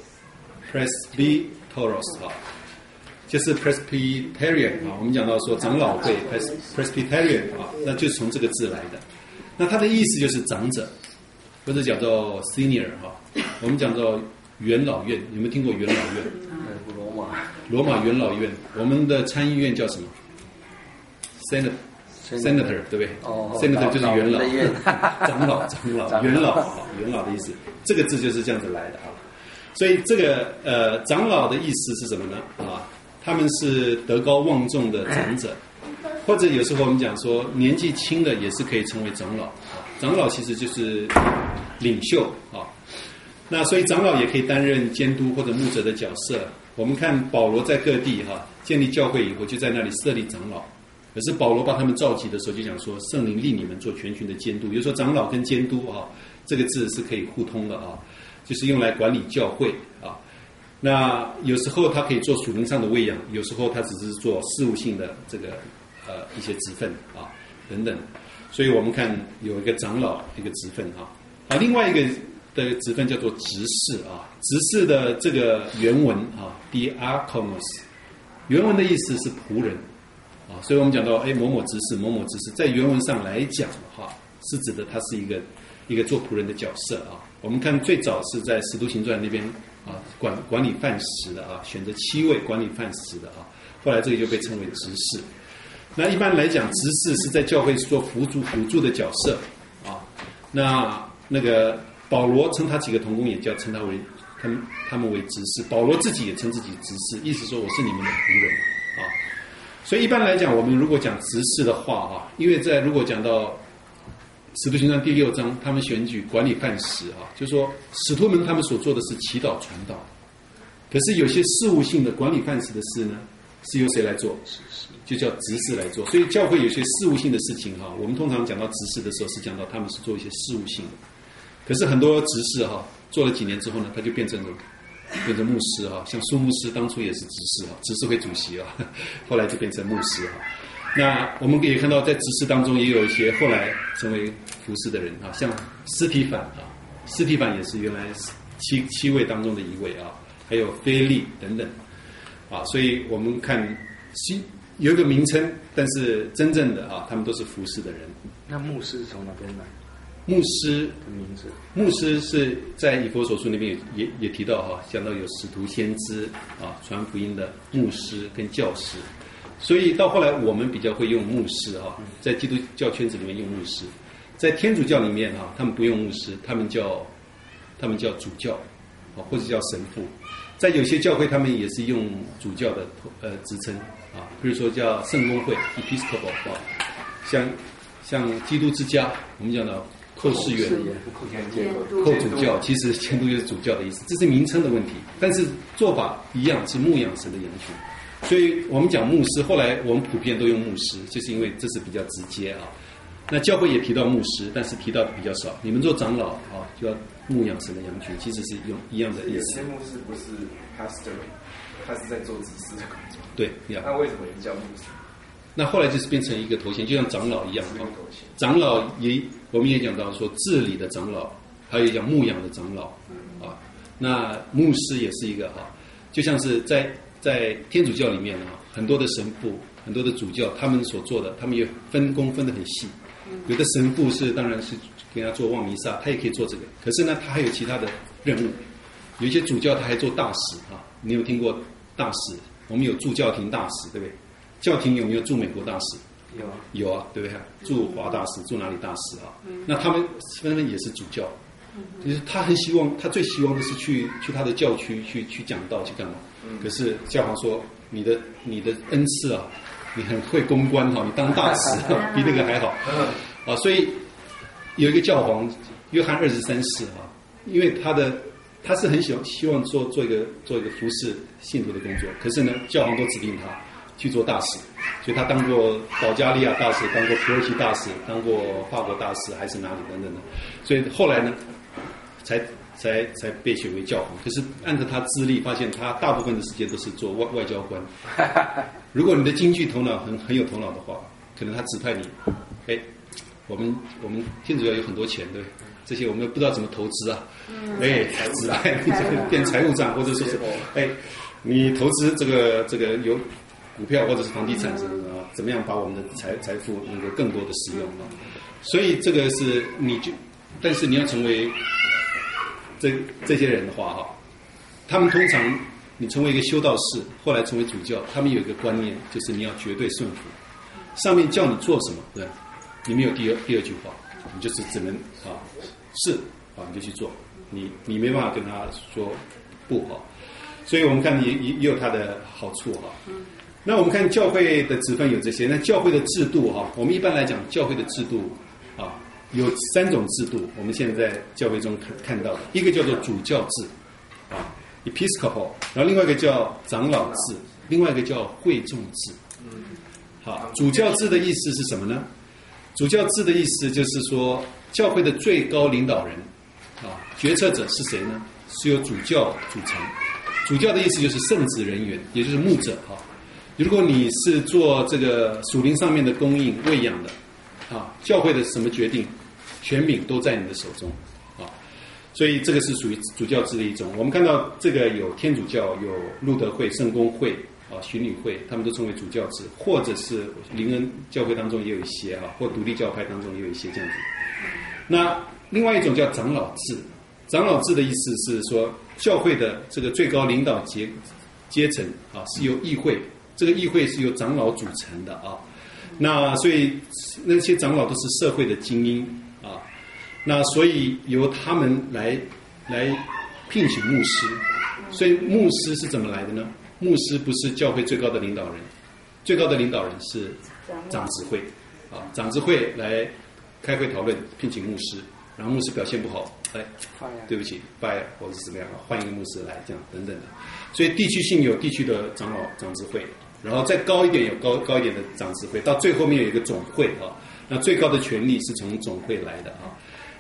presbyteros 啊，就是 presbyterian 啊。我们讲到说长老会 presbyterian 啊，那就是从这个字来的。那它的意思就是长者，或者叫做 senior 哈。我们讲到元老院，有没有听过元老院？ 罗马， 罗马元老院，我们的参议院叫什么 ？Senate。Senator 对不对？哦 ，Senator 就是元老，长老，长老，元老，元老的意思，这个字就是这样子来的啊。所以这个呃，长老的意思是什么呢？啊，他们是德高望重的长者，或者有时候我们讲说年纪轻的也是可以成为长老啊。长老其实就是领袖啊。那所以长老也可以担任监督或者牧者的角色。我们看保罗在各地哈、啊、建立教会以后，就在那里设立长老。可是保罗把他们召集的时候，就讲说圣灵立你们做全群的监督。也就是说，长老跟监督啊，这个字是可以互通的啊，就是用来管理教会啊。那有时候他可以做属灵上的喂养，有时候他只是做事务性的这个呃一些职分啊等等。所以我们看有一个长老一个职分啊，啊，另外一个的职分叫做执事啊。执事的这个原文啊 ，diakonos， 原文的意思是仆人。啊，所以我们讲到，哎，某某执事，某某执事，在原文上来讲的话，是指的他是一个一个做仆人的角色啊。我们看最早是在《使徒行传》那边啊，管管理饭食的啊，选择七位管理饭食的啊，后来这个就被称为执事。那一般来讲，执事是在教会做辅助辅助的角色啊。那那个保罗称他几个同工，也叫称他为他们他们为执事。保罗自己也称自己执事，意思说我是你们的仆人啊。所以一般来讲，我们如果讲执事的话啊，因为在如果讲到使徒行传第六章，他们选举管理饭食啊，就是说使徒们他们所做的是祈祷传道，可是有些事务性的管理饭食的事呢，是由谁来做？就叫执事来做。所以教会有些事务性的事情哈，我们通常讲到执事的时候，是讲到他们是做一些事务性的。 可是很多执事哈，做了几年之后呢，他就变成了变成牧师哈，像苏牧师当初也是执事哈，执事会主席啊，后来就变成牧师哈。那我们可以看到，在执事当中也有一些后来成为服侍的人啊，像司提反啊，司提反也是原来七七位当中的一位啊，还有腓力等等啊，所以我们看新有一个名称，但是真正的啊，他们都是服侍的人。 那牧师是从哪边来？ 牧师的名字， 牧师是在以弗所书那边也也也提到哈，讲到有使徒先知啊，传福音的牧师跟教师，所以到后来我们比较会用牧师哈，在基督教圈子里面用牧师，在天主教里面哈，他们不用牧师，他们叫他们叫主教啊，或者叫神父，在有些教会他们也是用主教的呃职称啊，比如说叫圣公会 Episcopal 啊，像像基督之家，我们讲的。寇世元、寇主教，其实监督就是主教的意思，这是名称的问题，但是做法一样，是牧养神的羊群。所以我们讲牧师，后来我们普遍都用牧师，就是因为这是比较直接啊。那教会也提到牧师，但是提到的比较少。你们做长老啊，就要牧养神的羊群，其实是用一样的意思。 有些牧师不是 pastor， 他是在做执事的工作。 对， 那为什么也叫牧师？ 那后来就是变成一个头衔，就像长老一样啊。长老也，我们也讲到说治理的长老，还有讲牧养的长老啊。那牧师也是一个哈，就像是在在天主教里面啊，很多的神父、很多的主教，他们所做的，他们也分工分得很细。有的神父是当然是给他做望弥撒，他也可以做这个。可是呢，他还有其他的任务。有一些主教他还做大使啊，你有听过大使？我们有驻教廷大使，对不对？教廷有没有驻美国大使？ 有啊， 有啊，对不对？驻华大使，驻哪里大使啊？那他们纷纷也是主教，就是他很希望，他最希望的是去去他的教区去去讲道去干嘛？可是教皇说，你的你的恩赐啊，你很会公关哈，你当大使比那个还好啊。所以有一个教皇约翰二十三世啊，因为他的他是很喜欢希望做做一个做一个服侍信徒的工作，可是呢，教皇都指定他去做大使，所以他当过保加利亚大使，当过土耳其大使，当过法国大使，还是哪里等等的。所以后来呢，才才才被选为教皇。可是按照他资历，发现他大部分的时间都是做外外交官。如果你的经济头脑很很有头脑的话，可能他指派你，哎，我们我们天主教有很多钱，对不对？这些我们不知道怎么投资啊，哎，指派变财务长，或者说是哎，你投资这个这个有。股票或者是房地产什么的啊，怎么样把我们的财财富能够更多的使用啊？所以这个是你就，但是你要成为这这些人的话哈，他们通常你成为一个修道士，后来成为主教，他们有一个观念，就是你要绝对顺服，上面叫你做什么，对，你没有第二第二句话，你就是只能啊是啊你就去做，你你没办法跟他说不哈，所以我们看也也也有它的好处哈。那我们看教会的职分有这些，那教会的制度哈，我们一般来讲教会的制度啊有三种制度，我们现在在教会中看看到的，一个叫做主教制啊 Episcopal， 然后另外一个叫长老制，另外一个叫会众制。好，主教制的意思是什么呢？主教制的意思就是说，教会的最高领导人啊，决策者是谁呢？是由主教组成。主教的意思就是圣职人员，也就是牧者啊。如果你是做这个属灵上面的供应喂养的啊，教会的什么决定权柄都在你的手中啊，所以这个是属于主教制的一种。我们看到这个有天主教、有路德会、圣公会啊、巡礼会，他们都称为主教制，或者是灵恩教会当中也有一些啊，或独立教派当中也有一些这样子。那另外一种叫长老制，长老制的意思是说，教会的这个最高领导阶阶层啊，是由议会。这个议会是由长老组成的啊，那所以那些长老都是社会的精英啊，那所以由他们来来聘请牧师，所以牧师是怎么来的呢？牧师不是教会最高的领导人，最高的领导人是长执会啊，长执会来开会讨论聘请牧师，然后牧师表现不好，哎，对不起 ，fire 或者是怎么样，换一个牧师来这样等等的，所以地区性有地区的长老长执会。然后再高一点有高高一点的长执会，到最后面有一个总会啊。那最高的权力是从总会来的啊。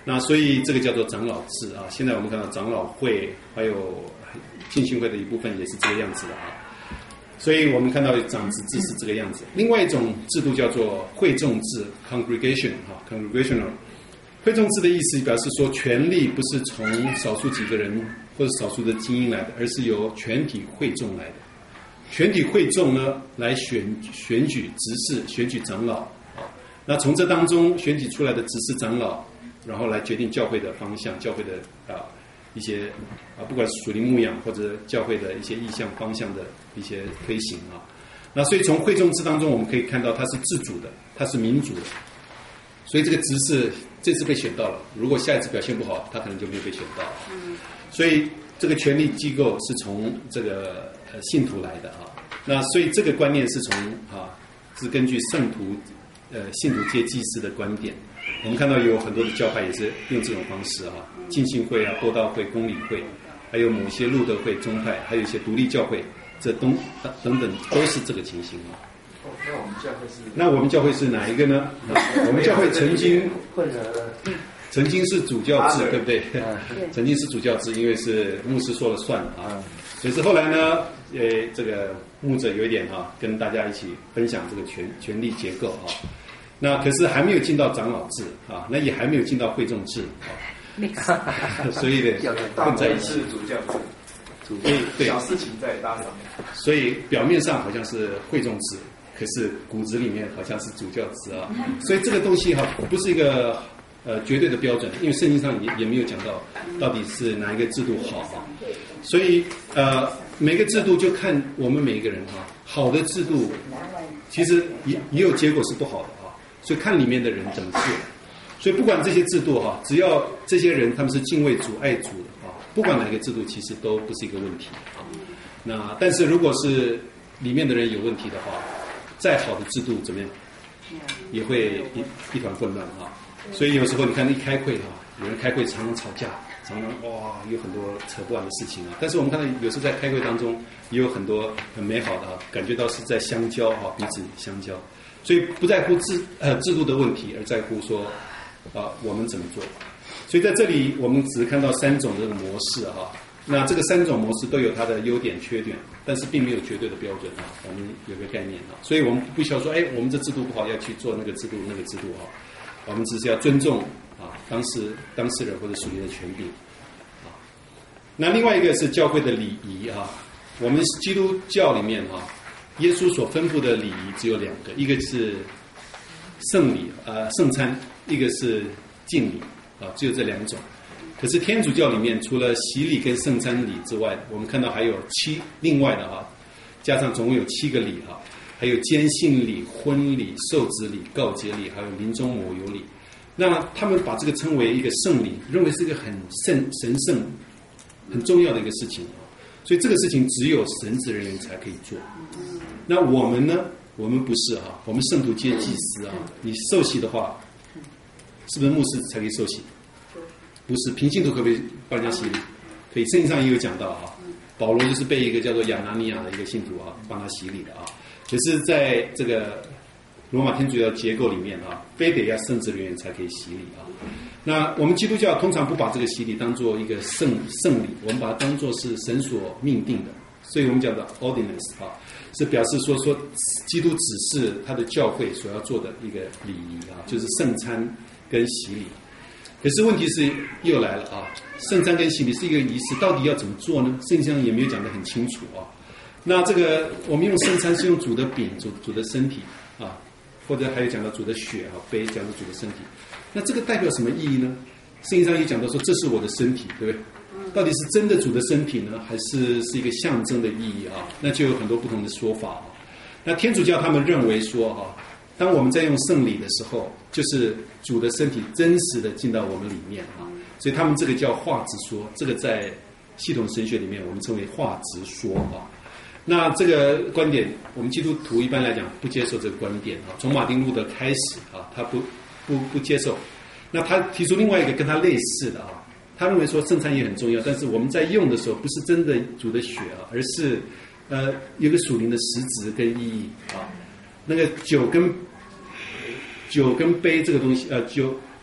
那所以这个叫做长老制啊。现在我们看到长老会还有浸信会的一部分也是这个样子的啊。所以我们看到长子制是这个样子。另外一种制度叫做会众制 （congregation） 哈 ，congregational。会众制的意思表示说，权力不是从少数几个人或者少数的精英来的，而是由全体会众来的。全体会众呢，来选选举执事、选举长老啊。那从这当中选举出来的执事长老，然后来决定教会的方向、教会的啊一些啊，不管是属灵牧养或者教会的一些意向方向的一些推行啊。那所以从会众制当中，我们可以看到它是自主的，它是民主的。所以这个执事这次被选到了，如果下一次表现不好，他可能就没有被选到。嗯，所以这个权力机构是从这个呃信徒来的啊。那所以这个观念是从啊是根据圣徒呃信徒皆祭司的观点。我们看到有很多的教派也是用这种方式啊，浸信会啊、播道会、公理会，还有某些路德会、宗派，还有一些独立教会，这东等等都是这个情形啊。 那我们教会是？ 那我们教会是哪一个呢？我们教会曾经曾经是主教制，对不对？曾经是主教制，因为是牧师说了算啊。可是后来呢，呃，这个牧者有一点啊，跟大家一起分享这个权权力结构啊。那可是还没有进到长老制啊，那也还没有进到会众制啊。所以呢，混在一起。 是主教制。 所以对小事情在搭上。 所以表面上好像是会众制。可是骨子里面好像是主教制啊，所以这个东西哈、啊、不是一个呃绝对的标准，因为圣经上也也没有讲到到底是哪一个制度好啊，所以呃每个制度就看我们每一个人哈、啊，好的制度其实也也有结果是不好的啊，所以看里面的人怎么做，所以不管这些制度哈、啊，只要这些人他们是敬畏主爱主的啊，不管哪个制度其实都不是一个问题啊。那但是如果是里面的人有问题的话，再好的制度怎么样，也会一一团混乱啊！所以有时候你看一开会哈、啊，有人开会常常吵架，常常哇有很多扯不完的事情啊。但是我们看到有时候在开会当中也有很多很美好的啊，感觉到是在相交哈、啊，彼此相交。所以不在乎制呃制度的问题，而在乎说啊我们怎么做。所以在这里我们只看到三种这个模式哈、啊。那这个三种模式都有它的优点缺点，但是并没有绝对的标准啊。我们有个概念啊，所以我们不需要说，哎，我们这制度不好，要去做那个制度那个制度啊。我们只是要尊重啊当时当事人或者属灵的权柄啊。那另外一个是教会的礼仪啊。我们基督教里面啊，耶稣所吩咐的礼仪只有两个，一个是圣礼啊圣餐，一个是敬礼啊，只有这两种。可是天主教里面除了洗礼跟圣餐礼之外，我们看到还有七另外的啊，加上总共有七个礼啊，还有坚信礼、婚礼、受子礼、告解礼，还有临终抹油礼。那他们把这个称为一个圣礼，认为是一个很圣神圣、很重要的一个事情，所以这个事情只有神职人员才可以做。那我们呢？我们不是啊，我们圣徒皆祭司啊。你受洗的话，是不是牧师才可以受洗？不是，平信徒可不可以帮人家洗礼？可以，圣经上也有讲到啊。保罗就是被一个叫做亚拿尼亚的一个信徒啊，帮他洗礼的啊。可是在这个罗马天主教结构里面啊，非得要圣职人员才可以洗礼啊。那我们基督教通常不把这个洗礼当做一个圣圣礼，我们把它当作是神所命定的，所以我们讲的 ordinance 啊，是表示说说基督指示他的教会所要做的一个礼仪啊，就是圣餐跟洗礼。可是问题是又来了啊，圣餐跟洗礼是一个仪式，到底要怎么做呢？圣经上也没有讲得很清楚啊。那这个我们用圣餐是用主的饼、主主的身体啊，或者还有讲到主的血啊，杯讲到主的身体。那这个代表什么意义呢？圣经上也讲到说这是我的身体，对不对？到底是真的主的身体呢，还是是一个象征的意义啊？那就有很多不同的说法啊。那天主教他们认为说啊，当我们在用圣礼的时候，就是主的身体真实的进到我们里面啊，所以他们这个叫化质说，这个在系统神学里面我们称为化质说啊。那这个观点，我们基督徒一般来讲不接受这个观点啊。从马丁路德开始啊，他不不不接受。那他提出另外一个跟他类似的啊，他认为说圣餐也很重要，但是我们在用的时候不是真的主的血啊，而是呃有个属灵的实质跟意义啊。那个酒跟酒跟杯这个东西，呃酒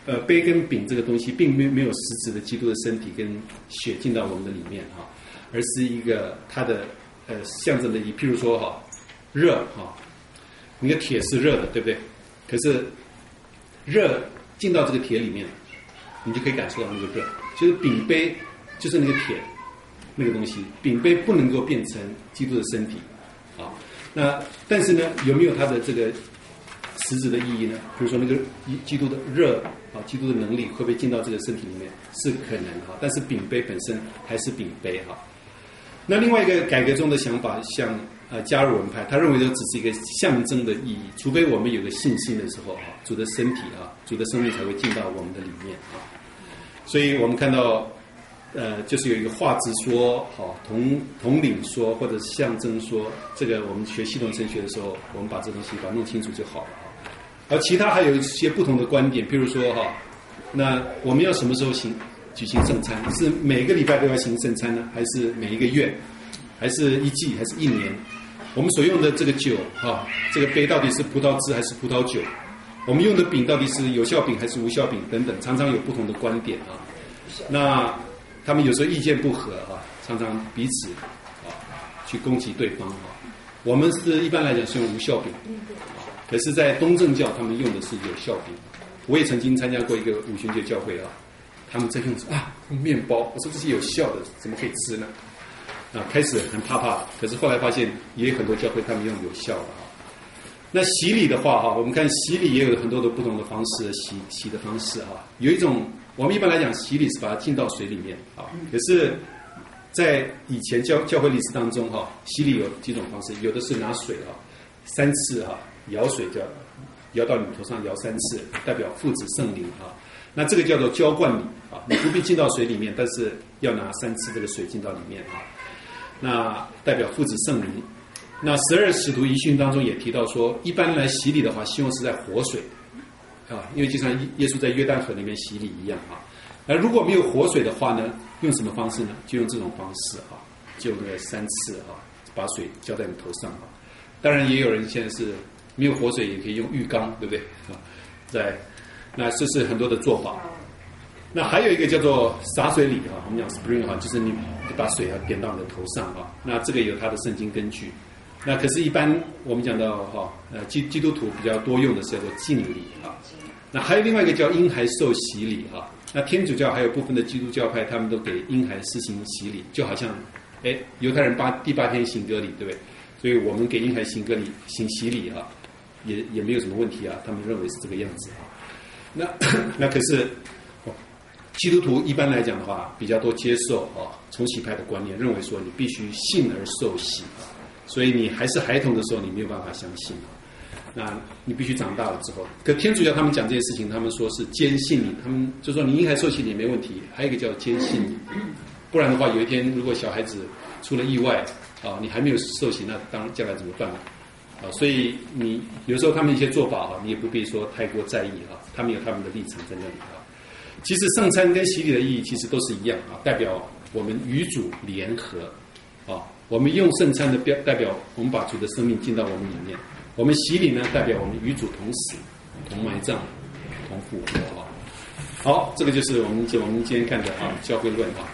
呃杯跟饼这个东西，并没有没有实质的基督的身体跟血进到我们的里面哈，而是一个它的呃象征的意义。譬如说哈，热哈，那个铁是热的，对不对？可是热进到这个铁里面，你就可以感受到那个热。就是饼杯就是那个铁那个东西，饼杯不能够变成基督的身体啊。那但是呢，有没有它的这个实质的意义呢？比如说那个基督的热啊，基督的能力会不会进到这个身体里面？是可能哈，但是饼杯本身还是饼杯哈。那另外一个改革中的想法，像呃加尔文派，他认为这只是一个象征的意义，除非我们有个信心的时候啊，主的身体啊，主的生命才会进到我们的里面啊。所以我们看到。呃，就是有一个话直说，好同同领说，或者是象征说，这个我们学系统神学的时候，我们把这东西把它弄清楚就好了哈。而其他还有一些不同的观点，譬如说哈，那我们要什么时候行举行圣餐？是每个礼拜都要行圣餐呢，还是每一个月，还是一季，还是一年？我们所用的这个酒哈，这个杯到底是葡萄汁还是葡萄酒？我们用的饼到底是有效饼还是无效饼等等，常常有不同的观点啊。那他们有时候意见不合啊，常常彼此啊去攻击对方啊。我们是一般来讲是用无效饼，可是，在东正教他们用的是有效饼。我也曾经参加过一个五旬节教会啊，他们在用啊用面包，我说这是有效的，怎么可以吃呢？啊，开始很怕怕，可是后来发现也有很多教会他们用有效的啊。那洗礼的话哈，我们看洗礼也有很多的不同的方式，洗洗的方式啊，有一种。我们一般来讲，洗礼是把它浸到水里面啊。可是，在以前教教会历史当中哈，洗礼有几种方式，有的是拿水啊，三次哈，舀水叫舀到你头上舀三次，代表父子圣灵啊。那这个叫做浇灌礼啊，你不必浸到水里面，但是要拿三次这个水浸到里面啊。那代表父子圣灵。那十二使徒遗训当中也提到说，一般来洗礼的话，希望是在活水。啊，因为就像耶稣在约旦河里面洗礼一样啊，而如果没有活水的话呢，用什么方式呢？就用这种方式啊，就那个三次啊，把水浇在你头上啊。当然也有人现在是没有活水，也可以用浴缸，对不对啊？在那这是很多的做法。那还有一个叫做洒水礼啊，我们讲 spring 啊，就是你把水啊点到你的头上啊。那这个有它的圣经根据。那可是，一般我们讲到哈，呃，基基督徒比较多用的是叫做浸礼啊。那还有另外一个叫婴孩受洗礼哈。那天主教还有部分的基督教派，他们都给婴孩施行洗礼，就好像，哎，犹太人八第八天行割礼，对不对？所以我们给婴孩行割礼、行洗礼哈，也也没有什么问题啊。他们认为是这个样子啊。那那可是，哦，基督徒一般来讲的话，比较多接受啊重洗派的观念，认为说你必须信而受洗啊。所以你还是孩童的时候，你没有办法相信啊。那你必须长大了之后，可天主教他们讲这件事情，他们说是坚信你，他们就说你婴孩受洗你没问题，还有一个叫坚信你，不然的话，有一天如果小孩子出了意外啊，你还没有受洗，那当然将来怎么办呢？啊，所以你有时候他们一些做法啊，你也不必说太过在意啊，他们有他们的立场在那里啊。其实圣餐跟洗礼的意义其实都是一样啊，代表我们与主联合啊。我们用圣餐的表代表我们把主的生命进到我们里面，我们洗礼呢代表我们与主同死、同埋葬、同复活啊。好，这个就是我们我们今天看的啊教会论啊。